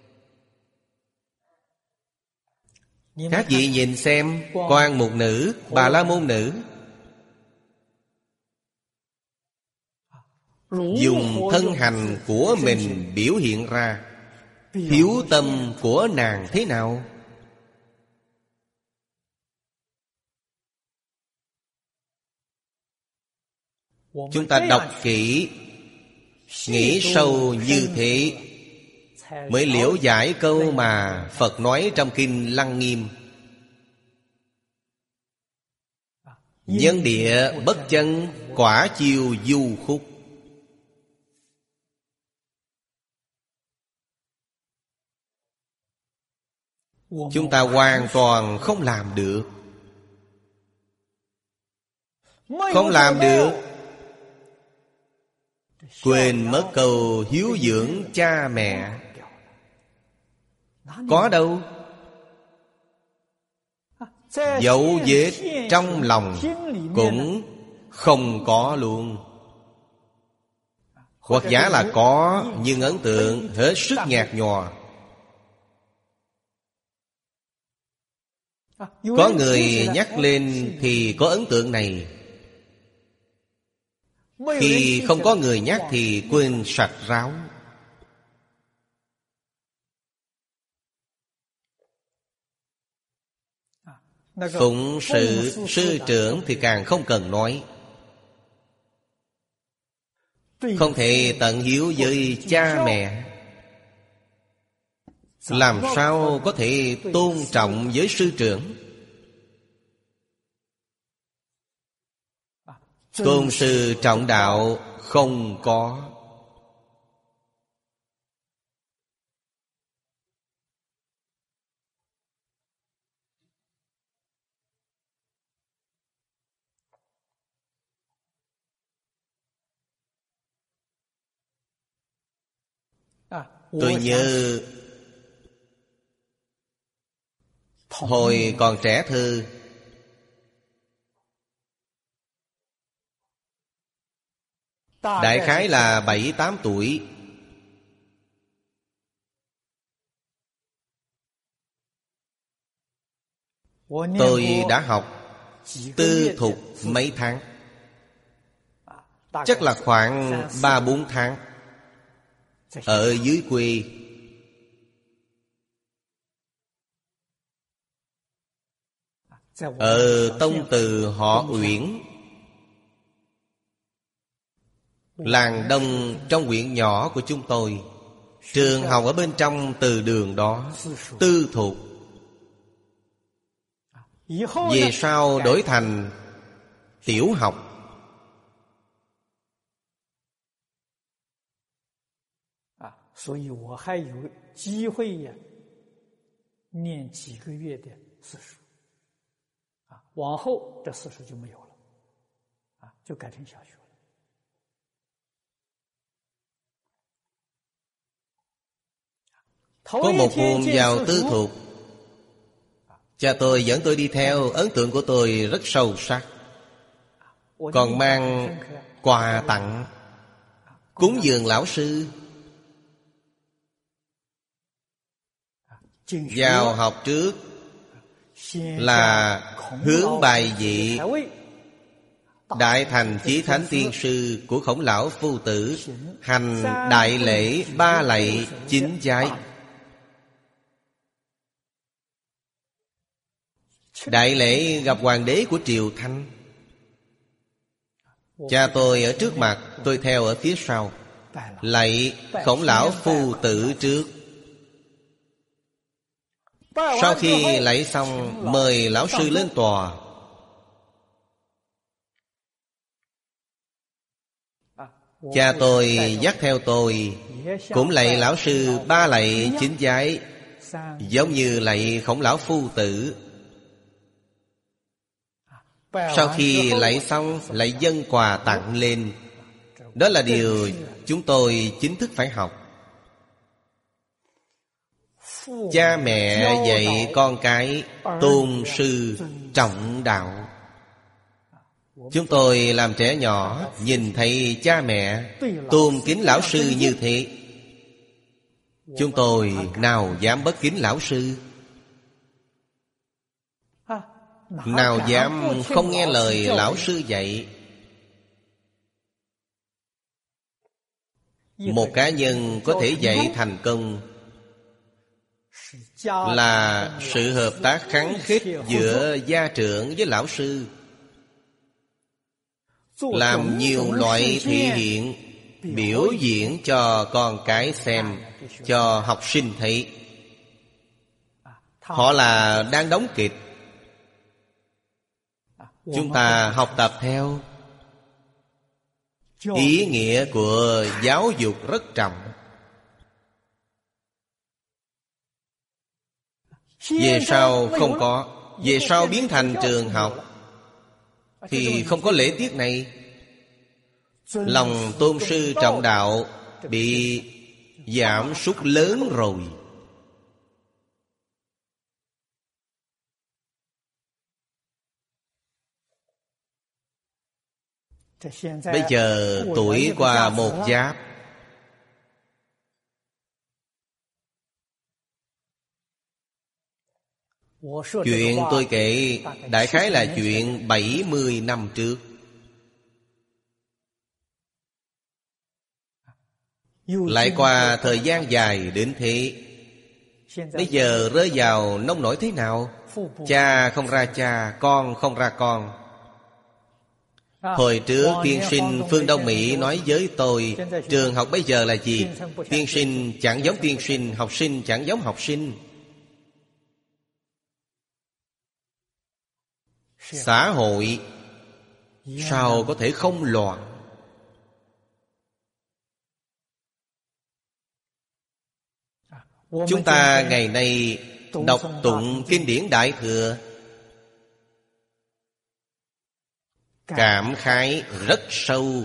Các vị nhìn xem Quan Mục Nữ, Bà La Môn Nữ dùng thân hành của mình biểu hiện ra hiếu tâm của nàng thế nào? Chúng ta đọc kỹ, nghĩ sâu như thế mới liễu giải câu mà Phật nói trong Kinh Lăng Nghiêm: nhân địa bất chân, quả chiêu du khúc. Chúng ta hoàn toàn không làm được. Không làm được, quên mất câu hiếu dưỡng cha mẹ. Có đâu? Dấu vết trong lòng cũng không có luôn. Hoặc giả là có, nhưng ấn tượng hết sức nhạt nhòa. Có người nhắc lên thì có ấn tượng này, khi không có người nhắc thì quên sạch ráo. Phụng sự sư trưởng thì càng không cần nói. Không thể tận hiếu với cha mẹ, làm sao có thể tôn trọng với sư trưởng? Tôn sư trọng đạo không có. Tôi nhớ hồi còn trẻ thơ, đại khái là 7-8 tuổi, tôi đã học tư thục mấy tháng, chắc là khoảng 3-4 tháng, ở dưới quê. Ở tông từ họ Uyển, làng đông trong huyện nhỏ của chúng tôi. Trường học ở bên trong từ đường đó, tư thục. Về sau đổi thành tiểu học. Có một hôm vào tư thục, cha tôi dẫn tôi đi theo. Ấn tượng của tôi rất sâu sắc. Còn mang quà tặng cúng dường lão sư. Vào học trước là hướng bài vị Đại Thành Chí Thánh Tiên Sư của Khổng Lão Phu Tử, hành đại lễ 3 lạy 9 vái. Đại lễ gặp hoàng đế của triều Thanh. Cha tôi ở trước mặt, tôi theo ở phía sau. Lạy Khổng Lão Phu Tử trước. Sau khi lạy xong, mời lão sư lên tòa. Cha tôi dắt theo tôi, cũng lạy lão sư 3 lạy 9 vái, giống như lạy Khổng Lão Phu Tử. Sau khi lạy xong, lại dâng quà tặng lên. Đó là điều chúng tôi chính thức phải học. Cha mẹ dạy con cái tôn sư trọng đạo. Chúng tôi làm trẻ nhỏ, nhìn thấy cha mẹ tôn kính lão sư như thế, chúng tôi nào dám bất kính lão sư? Nào dám không nghe lời lão sư dạy? Một cá nhân có thể dạy thành công là sự hợp tác khăng khít giữa gia trưởng với lão sư. Làm nhiều loại thể hiện, biểu diễn cho con cái xem, cho học sinh thấy. Họ là đang đóng kịch, chúng ta học tập theo. Ý nghĩa của giáo dục rất trọng. Về sau không có, về sau biến thành trường học thì không có lễ tiết này. Lòng tôn sư trọng đạo bị giảm sút lớn rồi. Bây giờ tuổi qua 1 Giáp, chuyện tôi kể đại khái là chuyện 70 năm trước. Lại qua thời gian dài đến thế, Bây giờ rơi vào nông nổi thế nào? Cha không ra cha, con không ra con. Hồi trước tiên sinh Phương Đông Mỹ nói với tôi, trường học bây giờ là gì? Tiên sinh chẳng giống tiên sinh, học sinh chẳng giống học sinh. Xã hội sao có thể không loạn? Chúng ta ngày nay đọc tụng kinh điển Đại Thừa, cảm khái rất sâu.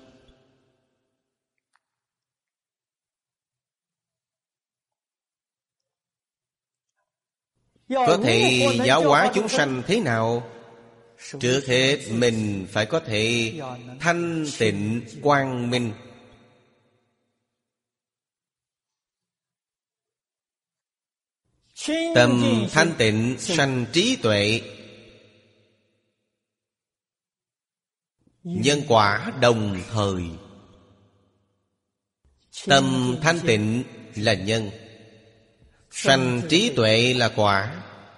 Có thể giáo hóa chúng sanh thế nào? Trước hết mình phải có thể thanh tịnh quang minh. Tâm thanh tịnh sanh trí tuệ. Nhân quả đồng thời. Tâm thanh tịnh là nhân, sanh trí tuệ là quả.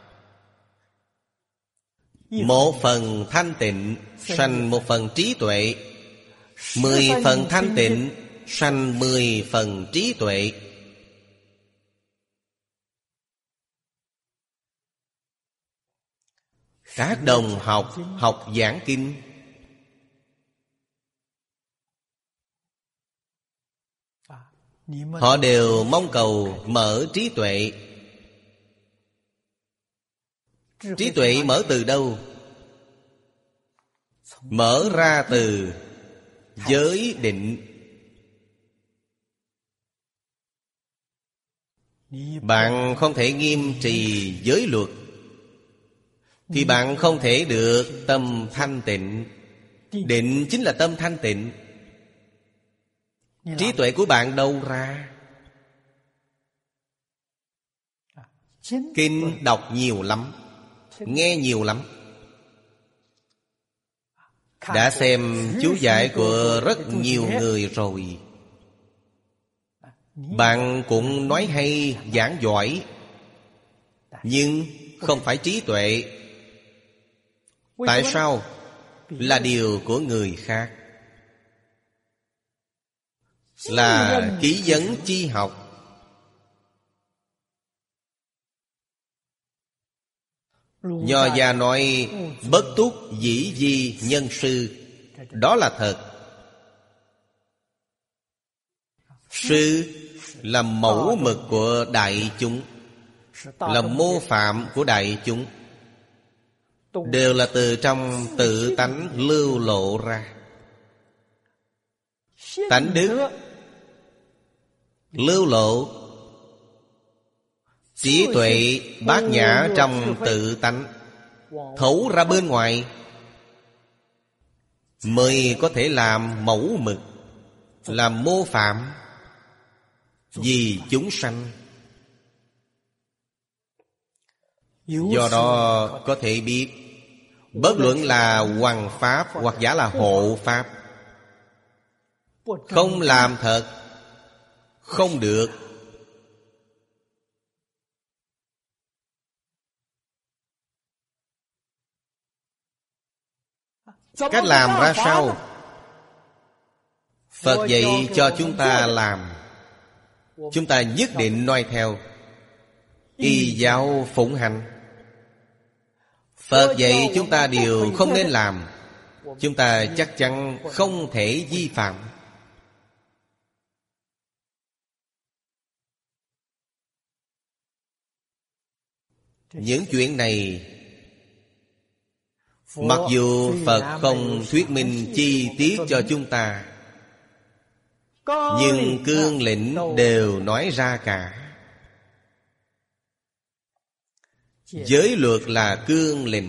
Một phần thanh tịnh sanh một phần trí tuệ, 10 phần thanh tịnh sanh 10 phần trí tuệ. Các đồng học học giảng kinh, họ đều mong cầu mở trí tuệ. Trí tuệ mở từ đâu? Mở ra từ giới định. Bạn không thể nghiêm trì giới luật thì bạn không thể được tâm thanh tịnh. Định chính là tâm thanh tịnh. Trí tuệ của bạn đâu ra? Kinh đọc nhiều lắm, nghe nhiều lắm, đã xem chú giải của rất nhiều người rồi. Bạn cũng nói hay, giảng giỏi, nhưng không phải trí tuệ. Tại sao? Là điều của người khác, là ký vấn chi học. Nho gia nói bất túc dĩ di nhân sư, đó là thật. Sư là mẫu mực của đại chúng, là mô phạm của đại chúng, đều là từ trong tự tánh lưu lộ ra. Tánh đức lưu lộ, trí tuệ bát nhã trong tự tánh thấu ra bên ngoài, mới có thể làm mẫu mực, làm mô phạm vì chúng sanh. Do đó có thể biết, bất luận là hoằng pháp hoặc giả là hộ pháp, không làm thật không được. Cách làm ra sao? Phật dạy cho chúng ta làm, chúng ta nhất định noi theo, y giáo phụng hành. Phật dạy chúng ta điều không nên làm, chúng ta chắc chắn không thể vi phạm. Những chuyện này, mặc dù Phật không thuyết minh chi tiết cho chúng ta, nhưng cương lĩnh đều nói ra cả. Giới luật là cương lĩnh.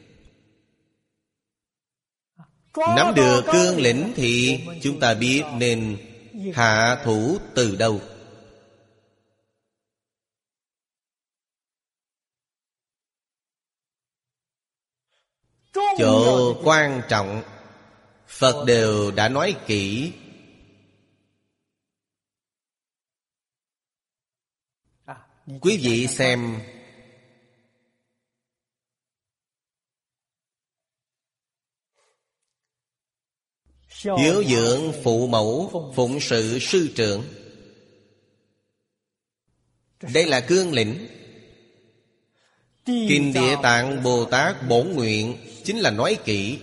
Nắm được cương lĩnh thì chúng ta biết nên hạ thủ từ đâu. Chỗ quan trọng Phật đều đã nói kỹ. Quý vị xem, hiếu dưỡng phụ mẫu, phụng sự sư trưởng, đây là cương lĩnh. Kinh Địa Tạng Bồ Tát Bổn Nguyện chính là nói kỹ.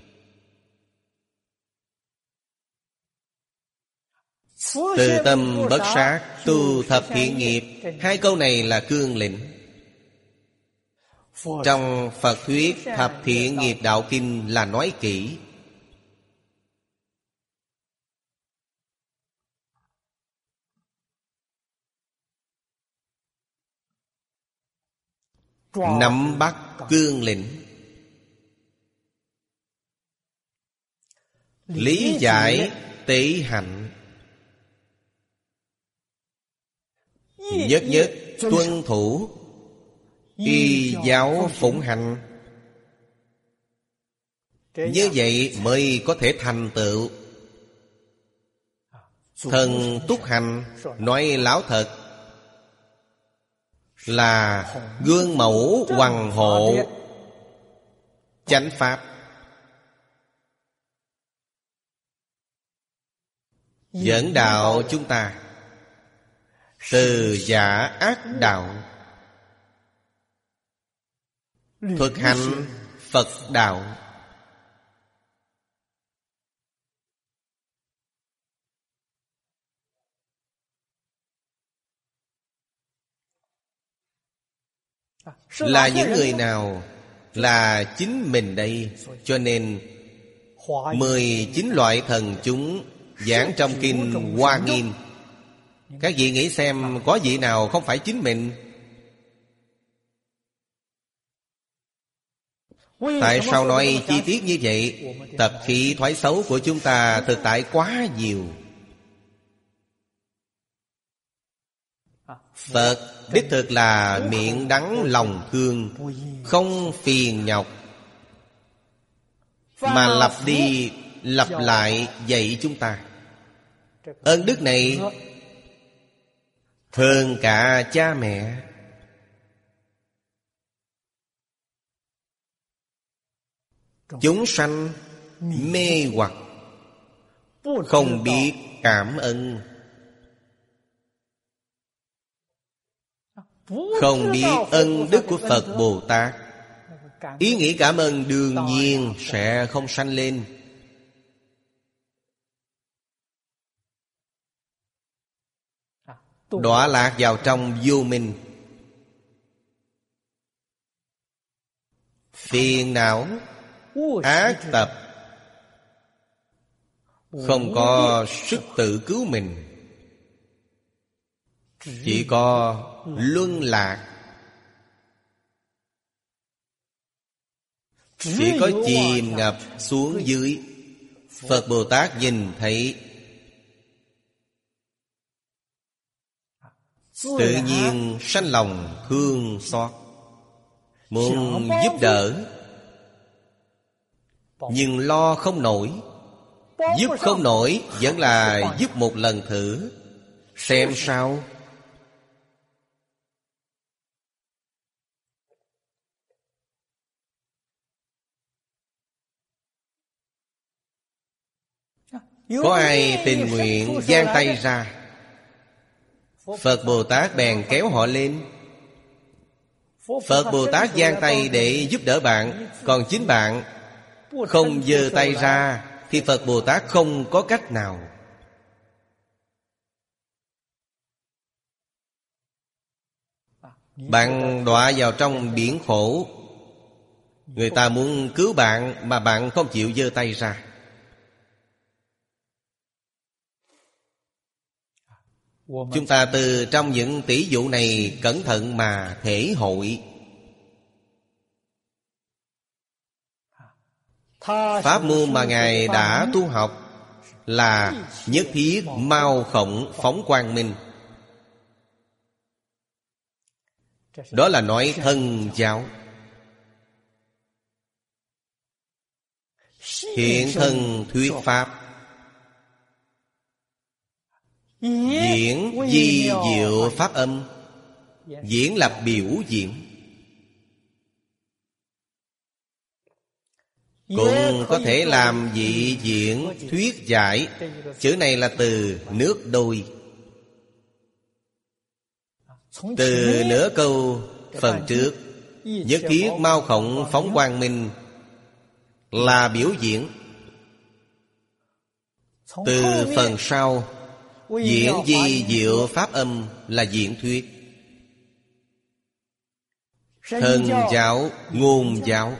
Từ tâm bất sát, tu thập thiện nghiệp, hai câu này là cương lĩnh. Trong Phật thuyết Thập Thiện Nghiệp Đạo Kinh là nói kỹ. Nắm bắt cương lĩnh, lý giải tế hạnh, nhất nhất tuân thủ, y giáo phụng hành. Như vậy mới có thể thành tựu. Thần túc hành, nói lão thật, là gương mẫu hoằng hộ chánh pháp, dẫn đạo chúng ta từ giả ác đạo, thực hành Phật đạo. Là những người nào? Là chính mình đây. Cho nên 19 loại thần chúng giảng trong kinh Hoa Nghiêm, các vị nghĩ xem có vị nào không phải chính mình? Tại sao nói chi tiết như vậy? Tập khí thói xấu của chúng ta thực tại quá nhiều. Phật đích thực là miệng đắng lòng thương, không phiền nhọc, mà lặp đi lặp lại dạy chúng ta. Ơn đức này hơn cả cha mẹ. Chúng sanh mê hoặc, không biết cảm ơn, không biết ân đức của Phật Bồ Tát. Ý nghĩ cảm ơn đương nhiên sẽ không sanh lên. Đọa lạc vào trong vô minh, phiền não, ác tập, không có sức tự cứu mình, chỉ có luân lạc, chỉ có chìm ngập xuống dưới. Phật Bồ Tát nhìn thấy, tự nhiên sanh lòng thương xót, muốn giúp đỡ, nhưng lo không nổi. Giúp không nổi, vẫn là giúp một lần thử, xem sao. Có ai tình nguyện giang tay ra, Phật Bồ Tát bèn kéo họ lên. Phật Bồ Tát giang tay để giúp đỡ bạn, còn chính bạn không giơ tay ra thì Phật Bồ Tát không có cách nào. Bạn đọa vào trong biển khổ, người ta muốn cứu bạn mà bạn không chịu giơ tay ra. Chúng ta từ trong những tỷ dụ này cẩn thận mà thể hội. Pháp môn mà Ngài đã tu học là nhất thiết mao khổng phóng quang minh. Đó là nói thân giáo. Hiện thân thuyết pháp, diễn di diệu pháp âm, Diễn là biểu diễn. Cũng có thể làm vị diễn, thuyết giải. Chữ này là từ nước đôi. Từ nửa câu phần trước, nhất thiết mau khổng phóng quang minh là biểu diễn. Từ phần sau, diễn di diệu pháp âm là diễn thuyết. Thân giáo, ngôn giáo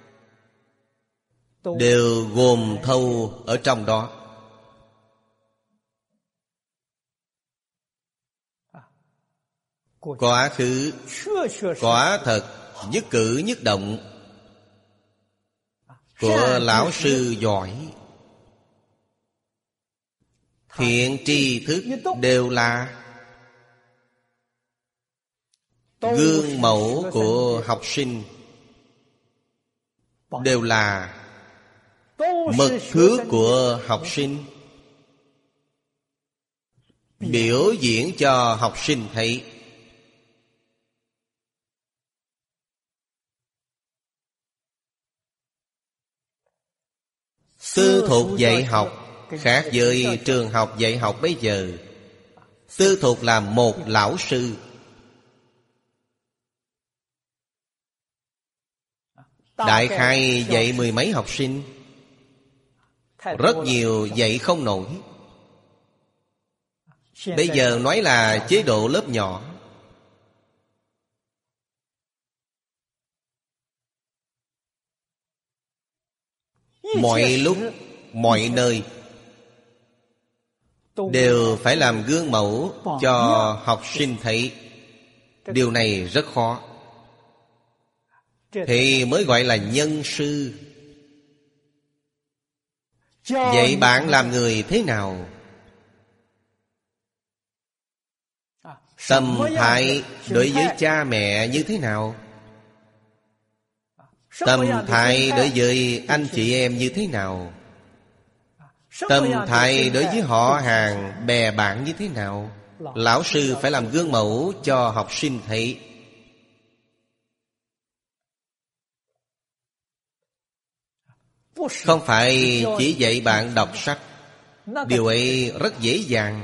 đều gồm thâu ở trong đó. Quá khứ, quả thật, nhất cử nhất động của lão sư giỏi. Thiện tri thức đều là gương mẫu của học sinh, đều là mật thước của học sinh, biểu diễn cho học sinh thấy. Tư thục dạy học khác với trường học dạy học bây giờ. Tư thục là một lão sư, đại khai dạy mười mấy học sinh, rất nhiều dạy không nổi. Bây giờ nói là chế độ lớp nhỏ. Mọi lúc, mọi nơi đều phải làm gương mẫu cho học sinh thấy. Điều này rất khó. Thì mới gọi là nhân sư. Vậy bạn làm người thế nào? Tâm thái đối với cha mẹ như thế nào? Tâm thái đối với anh chị em như thế nào? Tâm thái đối với họ hàng, bè bạn như thế nào? Lão sư phải làm gương mẫu cho học sinh thấy. Không phải chỉ dạy bạn đọc sách. Điều ấy rất dễ dàng.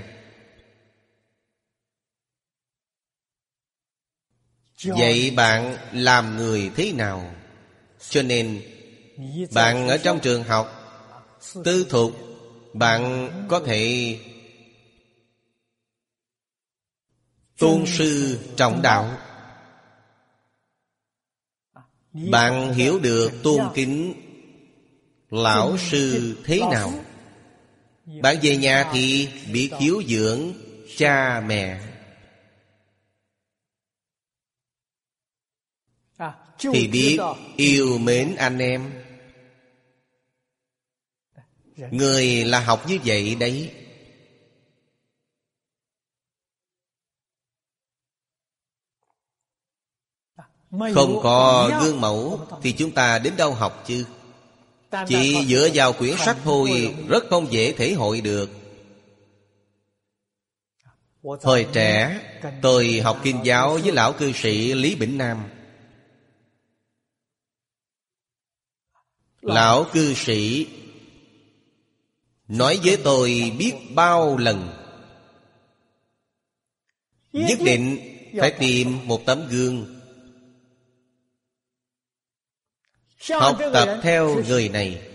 Dạy bạn làm người thế nào. Cho nên bạn ở trong trường học tư thục, bạn có thể tôn sư trọng đạo. Bạn hiểu được tôn kính lão sư thế nào. Bạn về nhà thì biết hiếu dưỡng cha mẹ, thì biết yêu mến anh em. Người là học như vậy đấy. Không có gương mẫu thì chúng ta đến đâu học chứ? Chỉ dựa vào quyển sách thôi rất không dễ thể hội được. Hồi trẻ tôi học Kinh giáo với lão cư sĩ Lý Bỉnh Nam. Lão cư sĩ nói với tôi biết bao lần, nhất định phải tìm một tấm gương, học tập theo người này.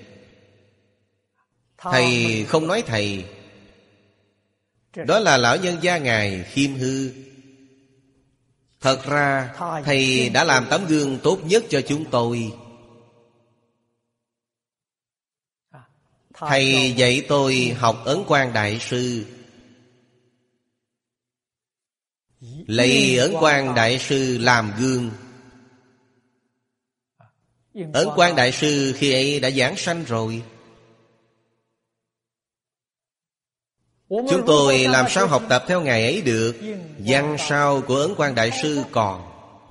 Thầy không nói thầy, đó là lão nhân gia ngài Khiêm Hư. Thật ra thầy đã làm tấm gương tốt nhất cho chúng tôi. Thầy dạy tôi học Ấn Quang Đại Sư, lấy Ấn Quang Đại Sư làm gương. Ấn Quang Đại Sư khi ấy đã giảng sanh rồi. Chúng tôi làm sao học tập theo ngài ấy được? Văn sao của Ấn Quang Đại Sư còn.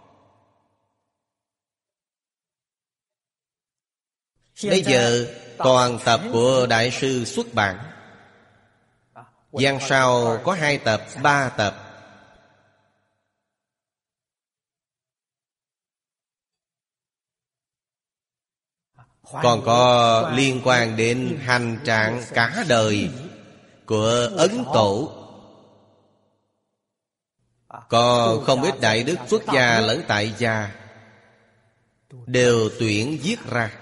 Bây giờ toàn tập của Đại Sư xuất bản. Văn sao có 2 tập, 3 tập. Còn có liên quan đến hành trạng cả đời của Ấn Tổ. Có không ít đại đức xuất gia lẫn tại gia đều tuyển viết ra.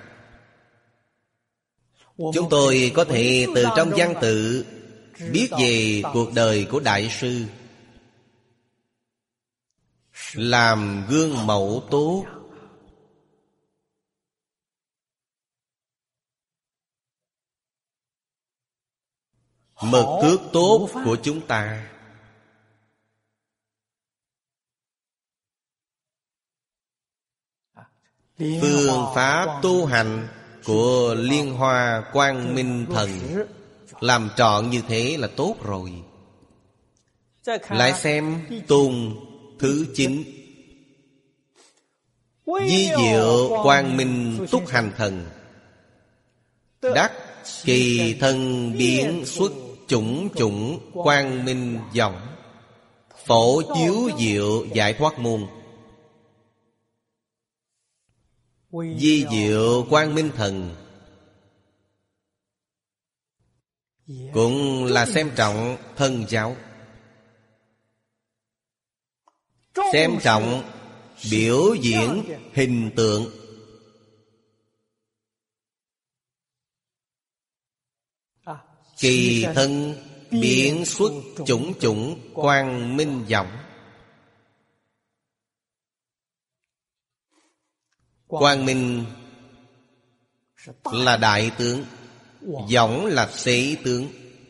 Chúng tôi có thể từ trong văn tự biết về cuộc đời của Đại sư, làm gương mẫu tốt. Mật thước tốt của chúng ta. Phương pháp tu hành của Liên Hoa Quang Minh Thần làm trọn như thế là tốt rồi. Lại xem tôn thứ 9, Vi Diệu Quang Minh Túc Hành Thần. Đắc kỳ thân biến xuất chủng chủng quang minh vọng, phổ chiếu diệu giải thoát môn. Vi Diệu Quang Minh Thần cũng là xem trọng thân giáo, xem trọng biểu diễn hình tượng. Kỳ thân biến xuất chủng chủng quang minh vọng. Quang minh là đại tướng, vọng là sĩ tướng.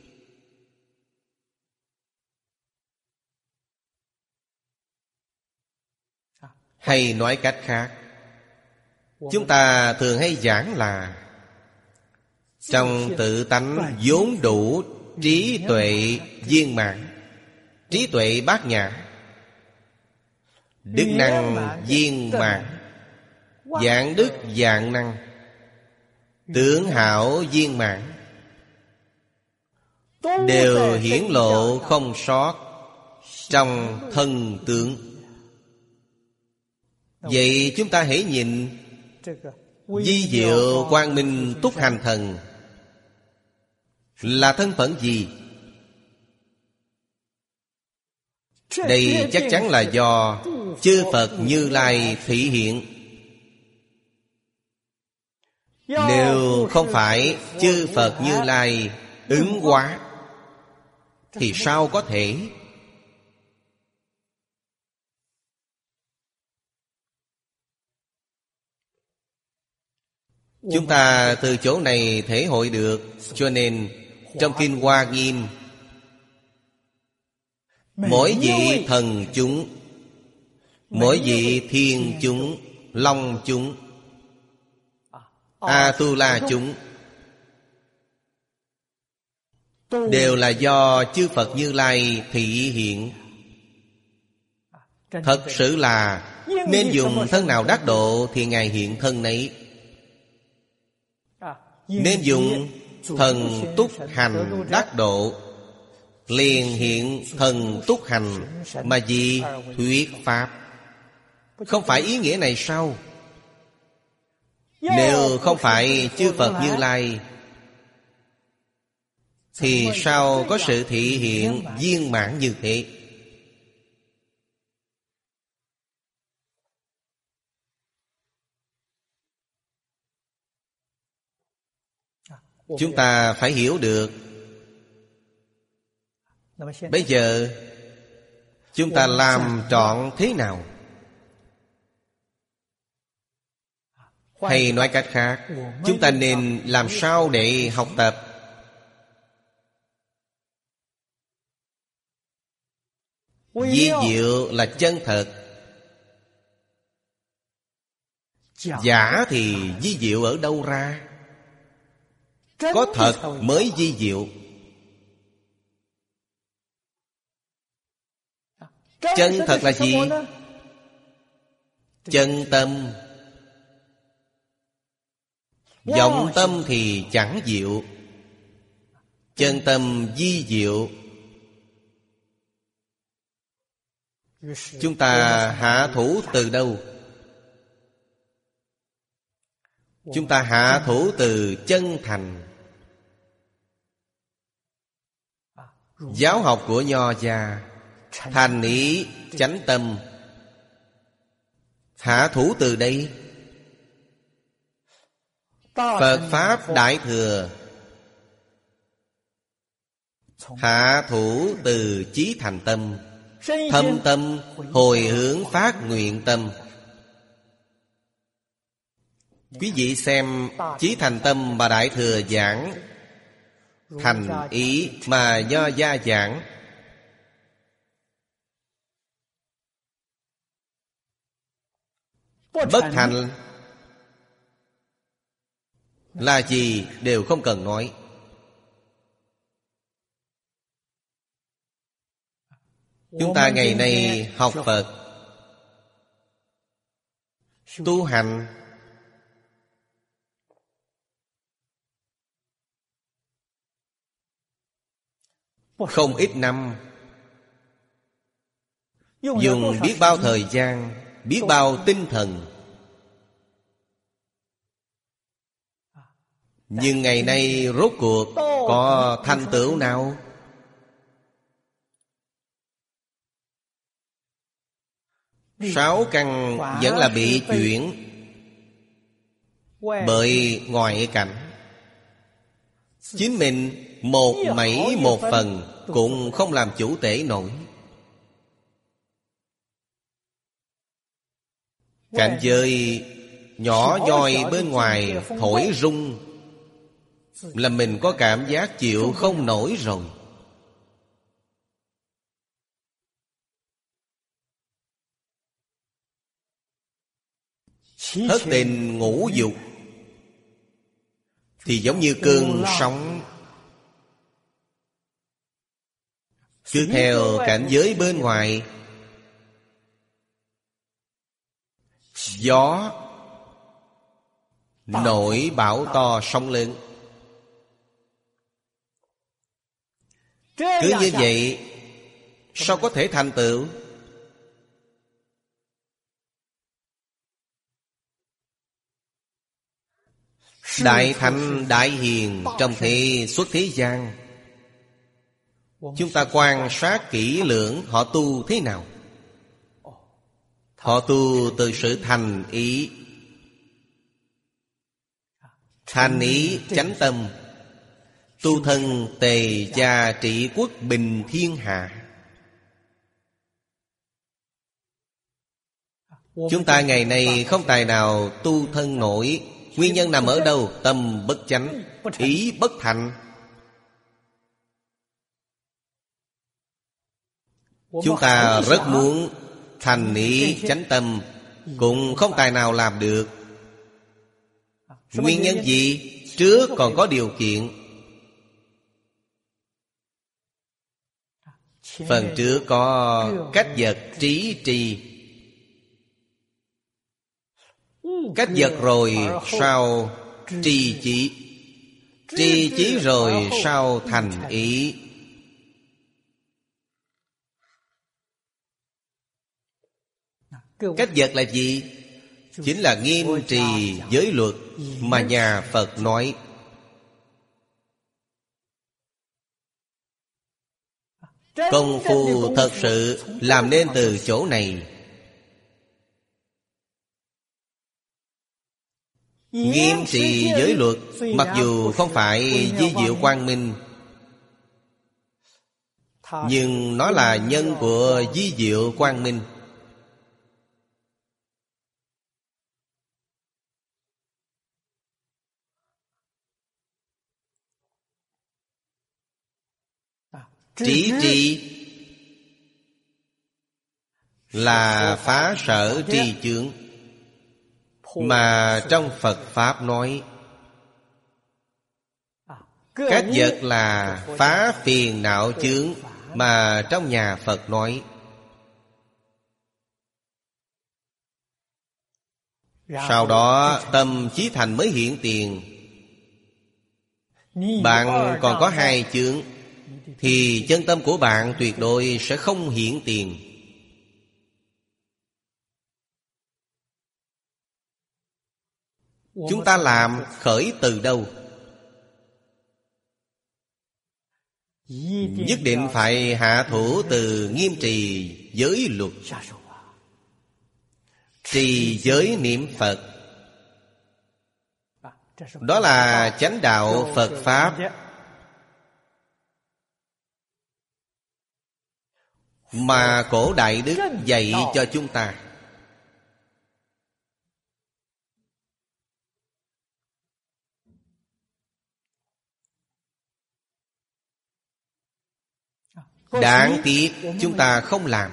Hay nói cách khác, chúng ta thường hay giảng là trong tự tánh vốn đủ trí tuệ viên mãn, trí tuệ bát nhã, đức năng viên mãn, dạng đức dạng năng, tướng hảo viên mãn, đều hiển lộ không sót trong thân tướng. Vậy chúng ta hãy nhìn Vi Diệu Quang Minh Túc Hành Thần là thân phận gì? Đây chắc chắn là do chư Phật Như Lai thị hiện. Nếu không phải chư Phật Như Lai ứng hóa thì sao có thể? Chúng ta từ chỗ này thể hội được. Cho nên trong Kinh Hoa Nghiêm, mỗi vị thần chúng, mỗi vị thiên chúng, long chúng, A-tu-la chúng đều là do chư Phật Như Lai thị hiện. Thật sự là nên dùng thân nào đắc độ thì Ngài hiện thân nấy. Nên dùng thần túc hành đắc độ, liền hiện thần túc hành mà vì thuyết pháp. Không phải ý nghĩa này sao? Nếu không phải chư Phật Như Lai thì sao có sự thị hiện viên mãn như thế? Chúng ta phải hiểu được. Bây giờ chúng ta làm trọn thế nào? Hay nói cách khác, chúng ta nên làm sao để học tập? Vi diệu là chân thật, giả thì vi diệu ở đâu ra? Có thật mới vi diệu. Chân thật là gì? Chân tâm. Vọng tâm thì chẳng diệu. Chân tâm vi diệu. Chúng ta hạ thủ từ đâu? Chúng ta hạ thủ từ chân thành. Giáo học của Nho gia thành ý chánh tâm, hạ thủ từ đây. Phật Pháp Đại Thừa hạ thủ từ chí thành tâm, thâm tâm hồi hướng phát nguyện tâm. Quý vị xem chí thành tâm mà Đại Thừa giảng, thành ý mà Nho gia giảng, bất thành là gì đều không cần nói. Chúng ta ngày nay học Phật, tu hành, không ít năm, dùng biết bao thời gian, biết bao tinh thần, nhưng ngày nay rốt cuộc có thành tựu nào? Sáu căn vẫn là bị chuyển bởi ngoại cảnh. Chính mình một mảy một phần cũng không làm chủ tể nổi. Cảnh giới nhỏ nhoi bên ngoài thổi rung là mình có cảm giác chịu không nổi rồi. Thất tình ngũ dục thì giống như cơn sóng, cứ theo cảnh giới bên ngoài, gió nổi bão to sóng lớn. Cứ như vậy sao có thể thành tựu? Đại thánh đại hiền trong thế xuất thế gian, chúng ta quan sát kỹ lưỡng họ tu thế nào. Họ tu từ sự thành ý. Thành ý chánh tâm, tu thân tề gia trị quốc bình thiên hạ. Chúng ta ngày nay không tài nào tu thân nổi. Nguyên nhân nằm ở đâu? Tâm bất chánh, ý bất thành. Chúng ta rất muốn thành ý chánh tâm, cũng không tài nào làm được. Nguyên nhân gì? Trước còn có điều kiện. Phần trước có cách vật trí trì. Cách vật rồi sao trì chỉ? Trì chỉ rồi sao thành ý? Cách vật là gì? Chính là nghiêm trì giới luật mà nhà Phật nói. Công phu thật sự làm nên từ chỗ này. Nghiêm trì giới luật, mặc dù không phải vi diệu quang minh, nhưng nó là nhân của vi diệu quang minh. Trí trì là phá sở tri chướng, mà trong Phật Pháp nói cách vật là phá phiền não chướng, mà trong nhà Phật nói sau đó tâm chí thành mới hiện tiền. Bạn còn có hai chướng thì chân tâm của bạn tuyệt đối sẽ không hiện tiền. Chúng ta làm khởi từ đâu? Nhất định phải hạ thủ từ nghiêm trì giới luật. Trì giới niệm Phật, đó là chánh đạo Phật Pháp, mà cổ Đại Đức dạy cho chúng ta. Đáng tiếc chúng ta không làm.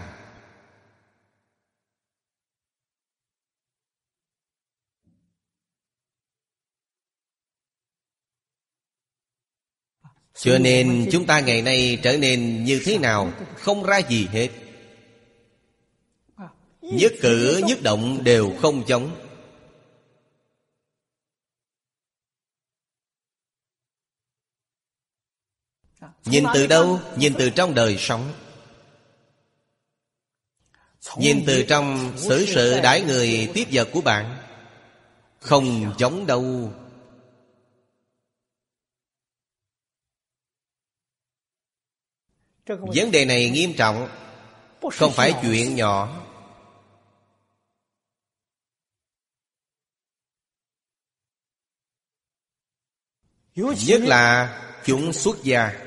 Cho nên chúng ta ngày nay trở nên như thế nào? Không ra gì hết. Nhất cử nhất động đều không giống. Nhìn từ đâu? Nhìn từ trong đời sống. Nhìn từ trong xử sự đãi người tiếp vật của bạn. Không giống đâu. Vấn đề này nghiêm trọng, không phải chuyện nhỏ. Nhất là chúng xuất gia.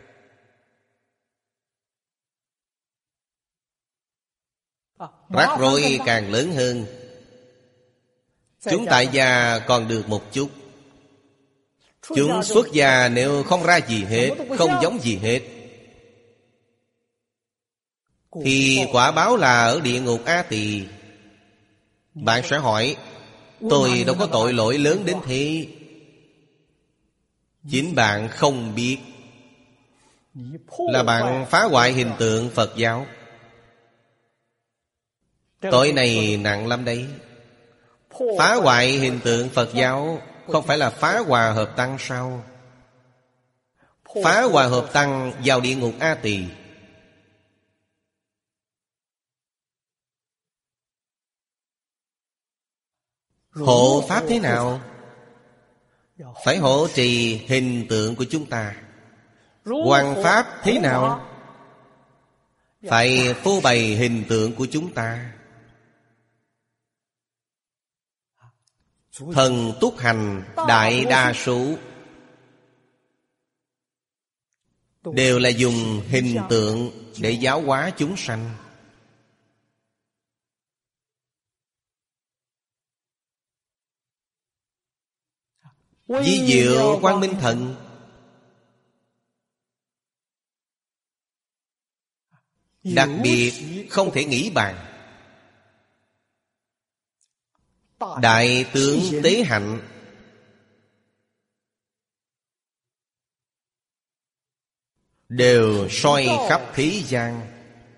Rắc rối càng lớn hơn. Chúng tại gia còn được một chút. Chúng xuất gia nếu không ra gì hết, không giống gì hết, thì quả báo là ở địa ngục A Tỳ. Bạn sẽ hỏi, tôi đâu có tội lỗi lớn đến thế. Chính bạn không biết, là bạn phá hoại hình tượng Phật giáo. Tội này nặng lắm đấy. Phá hoại hình tượng Phật giáo không phải là phá hòa hợp tăng sao? Phá hòa hợp tăng vào địa ngục A Tỳ. Hộ pháp thế nào? Phải hộ trì hình tượng của chúng ta. Hoằng pháp thế nào? Phải phô bày hình tượng của chúng ta. Thần túc hành đại đa số đều là dùng hình tượng để giáo hóa chúng sanh. Di diệu Quang Minh Thần, đặc biệt không thể nghĩ bàn. Đại tướng Tế Hạnh, đều soi khắp thế gian.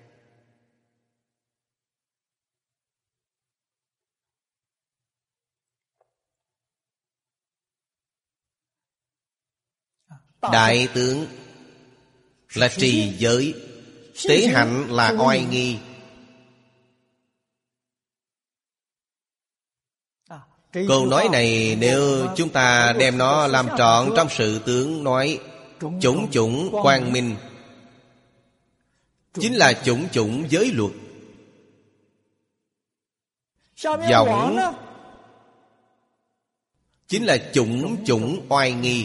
Đại tướng là trì giới, Tế Hạnh là oai nghi. Câu nói này nếu chúng ta đem nó làm trọn trong sự tướng nói chủng chủng quang minh, chính là chủng chủng giới luật. Giọng chính là chủng chủng oai nghi.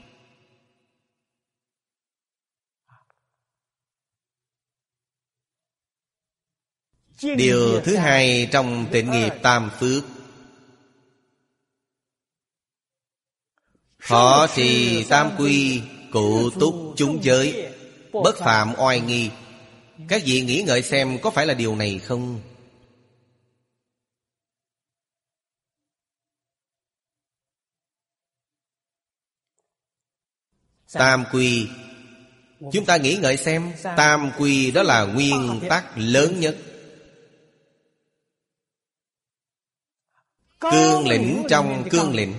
Điều thứ hai trong tịnh nghiệp tam phước, họ trì tam quy, cụ túc chúng giới, bất phạm oai nghi. Các vị nghĩ ngợi xem có phải là điều này không? Tam quy, chúng ta nghĩ ngợi xem. Tam quy đó là nguyên tắc lớn nhất, cương lĩnh trong cương lĩnh.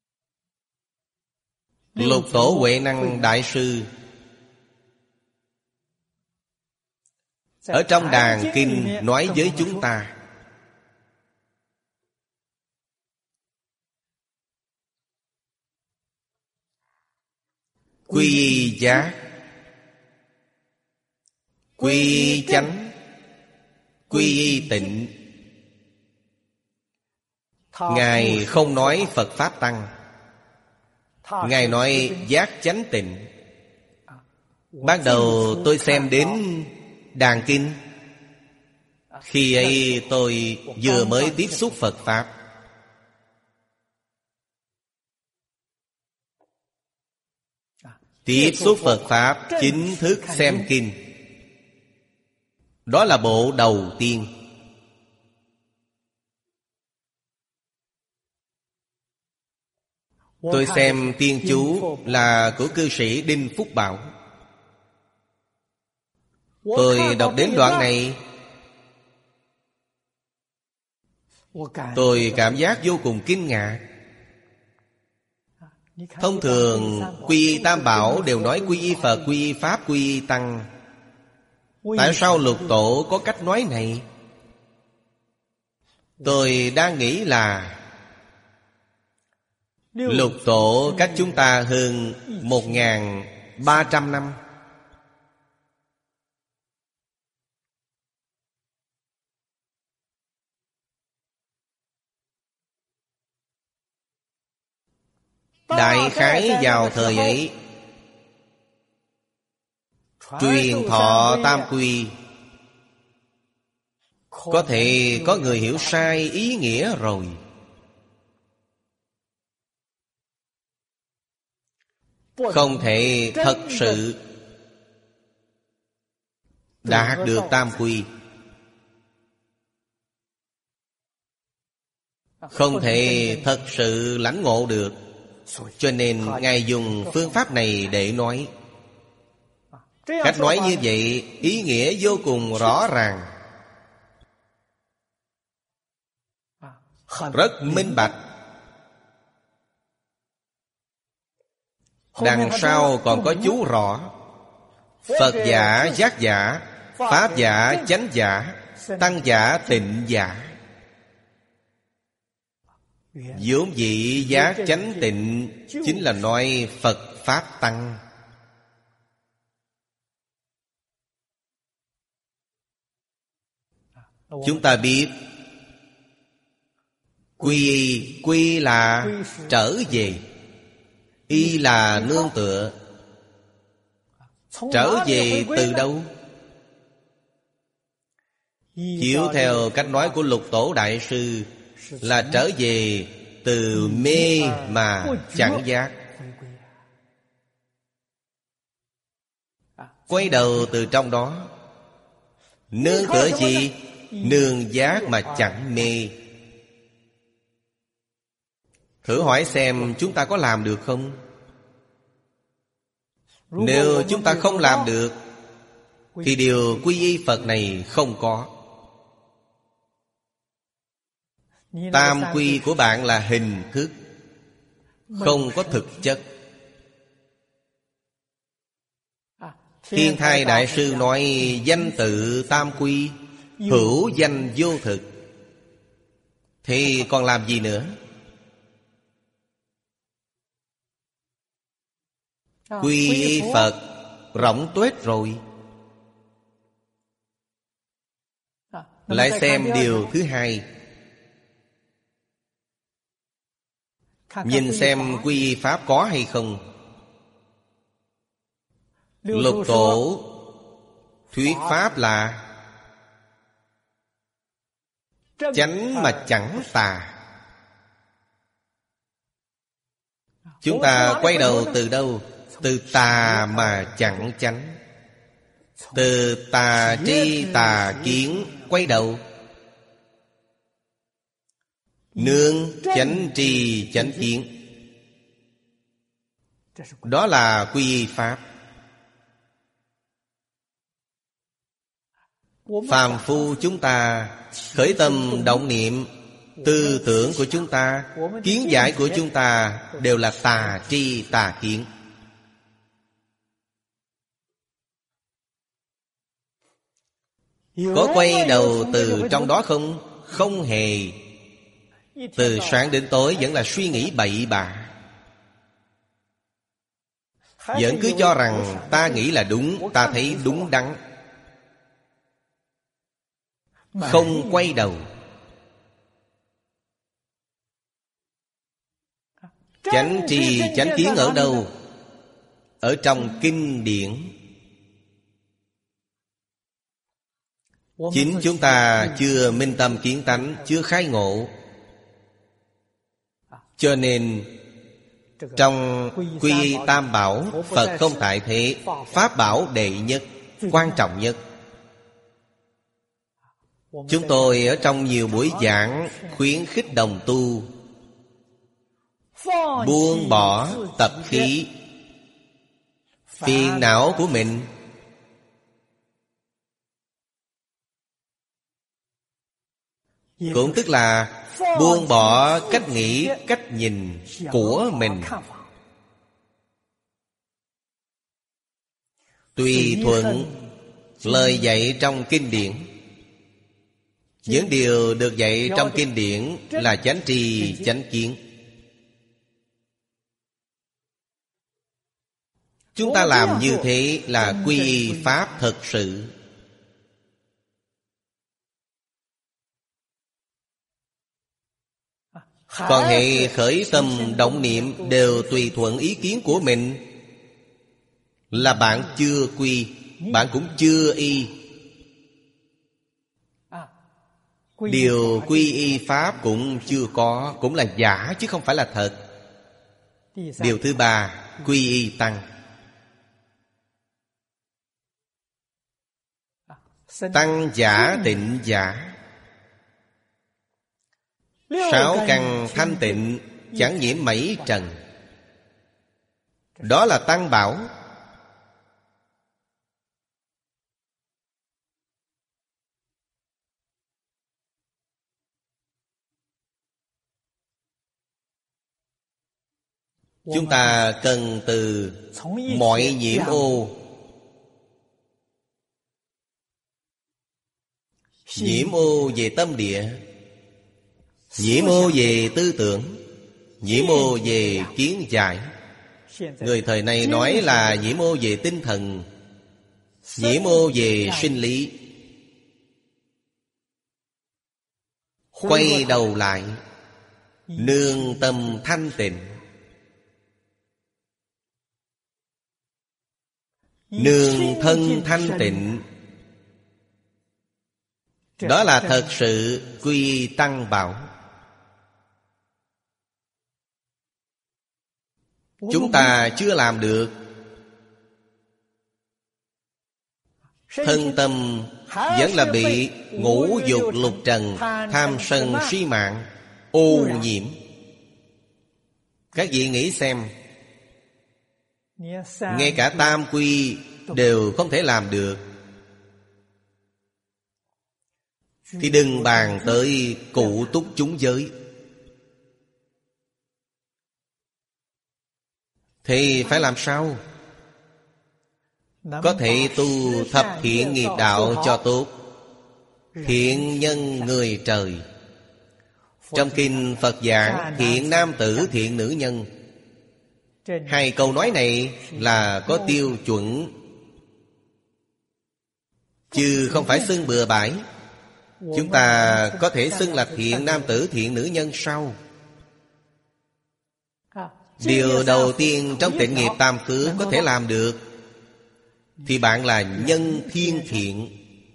Lục Tổ Huệ Năng Đại Sư Ở trong đàn kinh nói với chúng ta, quy y giác, quy y chánh, quy y tịnh. Ngài không nói Phật Pháp Tăng, Ngài nói giác chánh tịnh. Ban đầu tôi xem đến đàn kinh, khi ấy tôi vừa mới tiếp xúc Phật Pháp. Tiếp xúc Phật Pháp, chính thức xem kinh. Đó là bộ đầu tiên. Tôi xem tiên chú là của cư sĩ Đinh Phúc Bảo. Tôi đọc đến đoạn này, tôi cảm giác vô cùng kinh ngạc. Thông thường quy y Tam Bảo đều nói quy y Phật, quy y Pháp, quy y Tăng. Tại sao Lục Tổ có cách nói này? Tôi đang nghĩ là Lục Tổ cách chúng ta hơn 1.300 năm. Đại khái vào thời ấy, truyền thọ tam quy, có thể có người hiểu sai ý nghĩa rồi. Không thể thật sự đạt được tam quy, không thể thật sự lãnh ngộ được. Cho nên Ngài dùng phương pháp này để nói. Cách nói như vậy ý nghĩa vô cùng rõ ràng, rất minh bạch. Đằng sau còn có chú rõ: Phật giả, giác giả, Pháp giả, chánh giả, Tăng giả, tịnh giả. vốn dĩ giác chánh tịnh chính là nói Phật Pháp Tăng. Chúng ta biết quy là trở về, y là nương tựa. Trở về từ đâu? Chiếu theo cách nói của Lục Tổ Đại Sư là trở về từ mê mà chẳng giác. Quay đầu từ trong đó. Nương tựa gì? Nương giác mà chẳng mê. Thử hỏi xem chúng ta có làm được không? Nếu chúng ta không làm được thì điều quy y Phật này không có. Tam quy của bạn là hình thức, không có thực chất. Thiên Thai Đại Sư nói danh tự tam quy, hữu danh vô thực, thì còn làm gì nữa? Quy y Phật rỗng tuếch rồi. Lại xem điều thứ hai. Nhìn xem quy y Pháp có hay không. Lục Tổ thuyết Pháp là chánh mà chẳng tà. Chúng ta quay đầu từ đâu? Từ tà mà chẳng chánh. Từ tà tri tà kiến quay đầu. Nương chánh trì chánh kiến. Đó là quy y Pháp. Phàm phu chúng ta khởi tâm động niệm, tư tưởng của chúng ta, kiến giải của chúng ta đều là tà tri tà kiến. Có quay đầu từ trong đó không? Không hề. Từ sáng đến tối vẫn là suy nghĩ bậy bạ, vẫn cứ cho rằng ta nghĩ là đúng, ta thấy đúng đắn, không quay đầu. Chánh tri chánh kiến ở đâu? Ở trong kinh điển. Chính chúng ta chưa minh tâm kiến tánh, chưa khai ngộ, cho nên trong quy y tam bảo, Phật không tại thế, pháp bảo đệ nhất, quan trọng nhất. Chúng tôi ở trong nhiều buổi giảng khuyến khích đồng tu buông bỏ tập khí phiền não của mình. Cũng tức là buông bỏ cách nghĩ, cách nhìn của mình, tùy thuận lời dạy trong kinh điển. Những điều được dạy trong kinh điển là chánh tri chánh kiến. Chúng ta làm như thế là quy y pháp thật sự. Còn hệ khởi tâm động niệm đều tùy thuận ý kiến của mình, là bạn chưa quy, bạn cũng chưa y. Điều quy y pháp cũng chưa có, cũng là giả chứ không phải là thật. Điều thứ ba, quy y tăng. Tăng giả tịnh giả, sáu căn thanh tịnh, chẳng nhiễm mảy trần. Đó là tăng bảo. Chúng ta cần từ mọi nhiễm ô. Nhiễm ô về tâm địa, nhiễm ô về tư tưởng, nhiễm ô về kiến giải. Người thời nay nói là nhiễm ô về tinh thần, nhiễm ô về sinh lý. Quay đầu lại, nương tâm thanh tịnh, nương thân thanh tịnh. Đó là thật sự quy tăng bảo. Chúng ta chưa làm được. Thân tâm vẫn là bị ngũ dục lục trần, tham sân si mạng ô nhiễm. Các vị nghĩ xem, ngay cả tam quy đều không thể làm được, thì đừng bàn tới cụ túc chúng giới. Thì phải làm sao? Có thể tu thập thiện nghiệp đạo cho tốt, thiện nhân người trời. Trong kinh Phật giảng thiện nam tử thiện nữ nhân, hai câu nói này là có tiêu chuẩn, chứ không phải xưng bừa bãi. Chúng ta có thể xưng là thiện nam tử thiện nữ nhân sao? Điều đầu tiên trong tịnh nghiệp tam phước có thể làm được, thì bạn là nhân thiên thiện.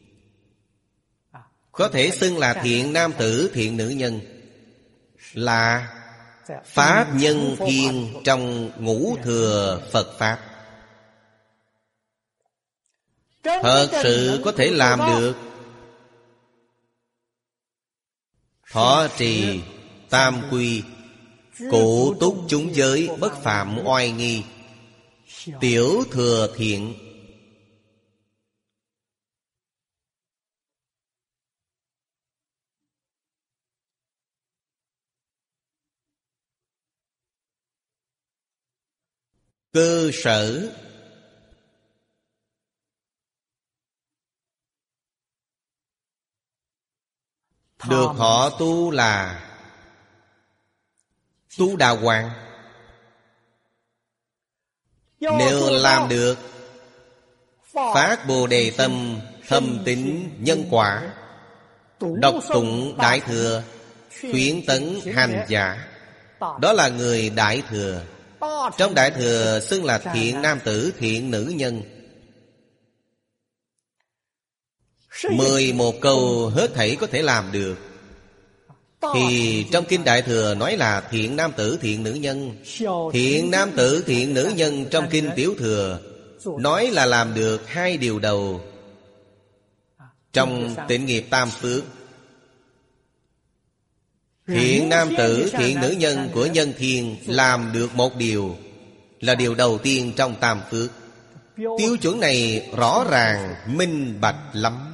Có thể xưng là thiện nam tử thiện nữ nhân, là pháp nhân thiên trong ngũ thừa Phật Pháp. Thật sự có thể làm được. Thọ trì tam quy, cụ túc chúng giới, bất phạm oai nghi, tiểu thừa thiện. Cơ sở được họ tu là tu đà hoàng. Nếu làm được phát Bồ Đề tâm, thâm tín nhân quả, đọc tụng Đại Thừa, khuyến tấn hành giả, đó là người Đại Thừa. Trong Đại Thừa xưng là thiện nam tử, thiện nữ nhân. 11 câu hết thảy có thể làm được. Thì trong Kinh Đại Thừa nói là thiện nam tử, thiện nữ nhân. Thiện nam tử, thiện nữ nhân trong Kinh Tiểu Thừa nói là làm được 2 điều đầu. Trong Tịnh Nghiệp Tam Phước, thiện nam tử, thiện nữ nhân của nhân thiên làm được 1 điều, là điều đầu tiên trong Tam Phước. Tiêu chuẩn này rõ ràng, minh bạch lắm.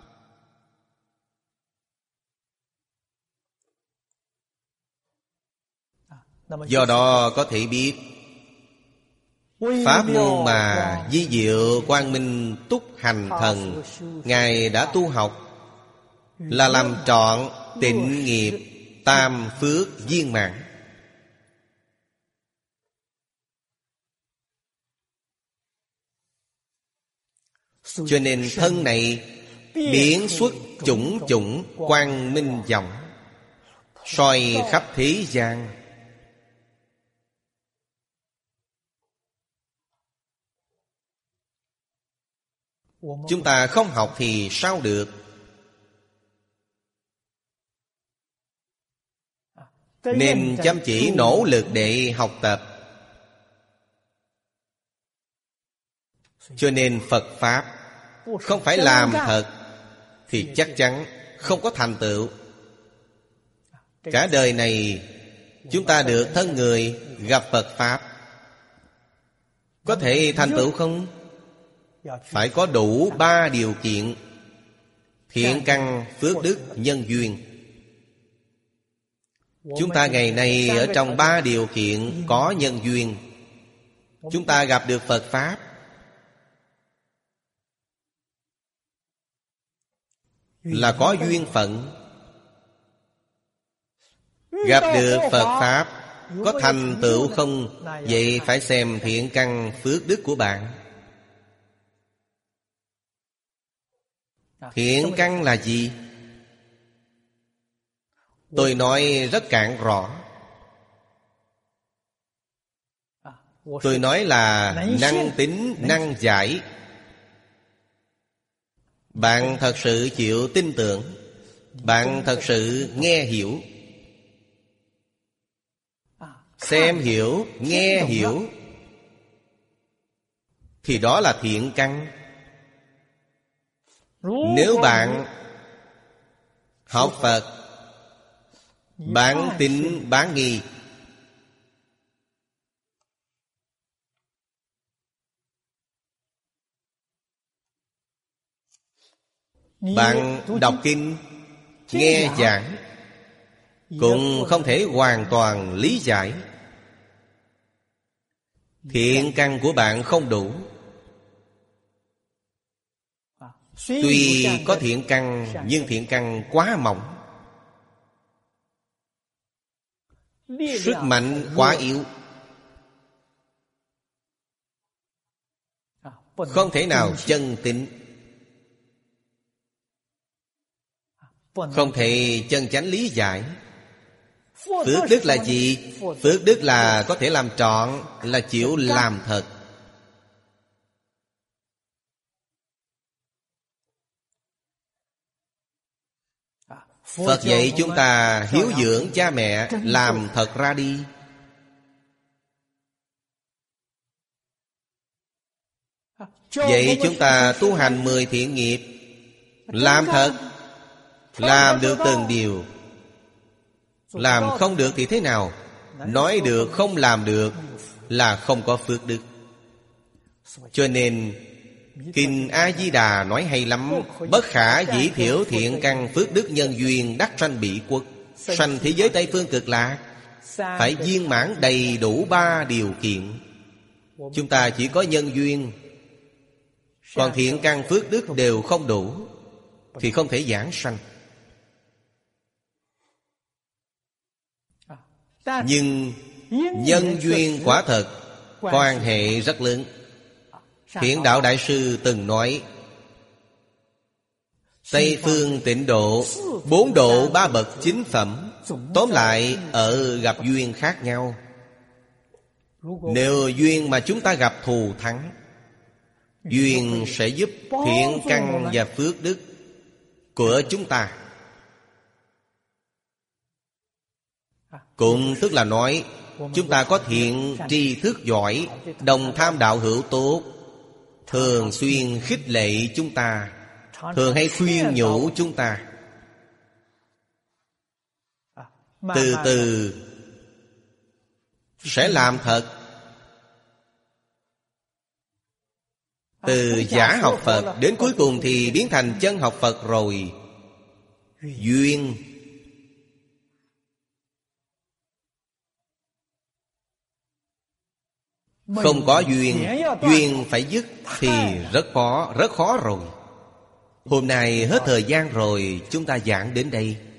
Do đó có thể biết pháp môn mà Di Diệu Quang Minh Túc Hành Thần Ngài đã tu học là làm trọn tịnh nghiệp tam phước viên mãn. Cho nên thân này biến xuất chủng chủng quang minh vọng, soi khắp thế gian. Chúng ta không học thì sao được? Nên chăm chỉ nỗ lực để học tập. Cho nên Phật Pháp không phải làm thật thì chắc chắn không có thành tựu. Cả đời này chúng ta được thân người gặp Phật Pháp, có thể thành tựu không? Phải có đủ 3 điều kiện: thiện căn, phước đức, nhân duyên. Chúng ta ngày nay ở trong 3 điều kiện có nhân duyên. Chúng ta gặp được Phật Pháp là có duyên phận. Gặp được Phật Pháp có thành tựu không? Vậy phải xem thiện căn, phước đức của bạn. Thiện căn là gì? Tôi nói rất cạn rõ. Tôi nói là năng tính, năng giải. Bạn thật sự chịu tin tưởng, bạn thật sự nghe hiểu. Xem hiểu, nghe hiểu, thì đó là thiện căn. Nếu bạn học Phật bán tín bán nghi, bạn đọc kinh, nghe giảng cũng không thể hoàn toàn lý giải. Thiện căn của bạn không đủ. Tuy có thiện căn nhưng thiện căn quá mỏng, sức mạnh quá yếu, không thể nào chân tín, không thể chân chánh lý giải. Phước đức là gì? Phước đức là có thể làm trọn, là chịu làm thật. Phật dạy chúng ta hiếu dưỡng cha mẹ, làm thật ra đi. Vậy chúng ta tu hành 10 thiện nghiệp, làm thật, làm được từng điều. Làm không được thì thế nào? Nói được không làm được là không có phước đức. Cho nên Kinh A-di-đà nói hay lắm: bất khả dĩ thiểu thiện căn phước đức nhân duyên đắc sanh Bỉ quốc, sanh thế giới Tây Phương Cực Lạc. Phải viên mãn đầy đủ 3 điều kiện. Chúng ta chỉ có nhân duyên, còn thiện căn phước đức đều không đủ, thì không thể giảng sanh. Nhưng nhân duyên quả thật quan hệ rất lớn. Thiện Đạo Đại Sư từng nói, Tây phương tịnh độ, 4 độ 3 bậc chính phẩm, tóm lại ở gặp duyên khác nhau. Nếu duyên mà chúng ta gặp thù thắng, duyên sẽ giúp thiện căn và phước đức của chúng ta. Cũng tức là nói, chúng ta có thiện tri thức giỏi, đồng tham đạo hữu tốt, thường xuyên khích lệ chúng ta, thường hay khuyên nhủ chúng ta. Từ từ sẽ làm thật. Từ giả học Phật đến cuối cùng thì biến thành chân học Phật rồi. Duyên. Không có duyên, duyên phải dứt thì rất khó rồi. Hôm nay hết thời gian rồi, chúng ta giảng đến đây.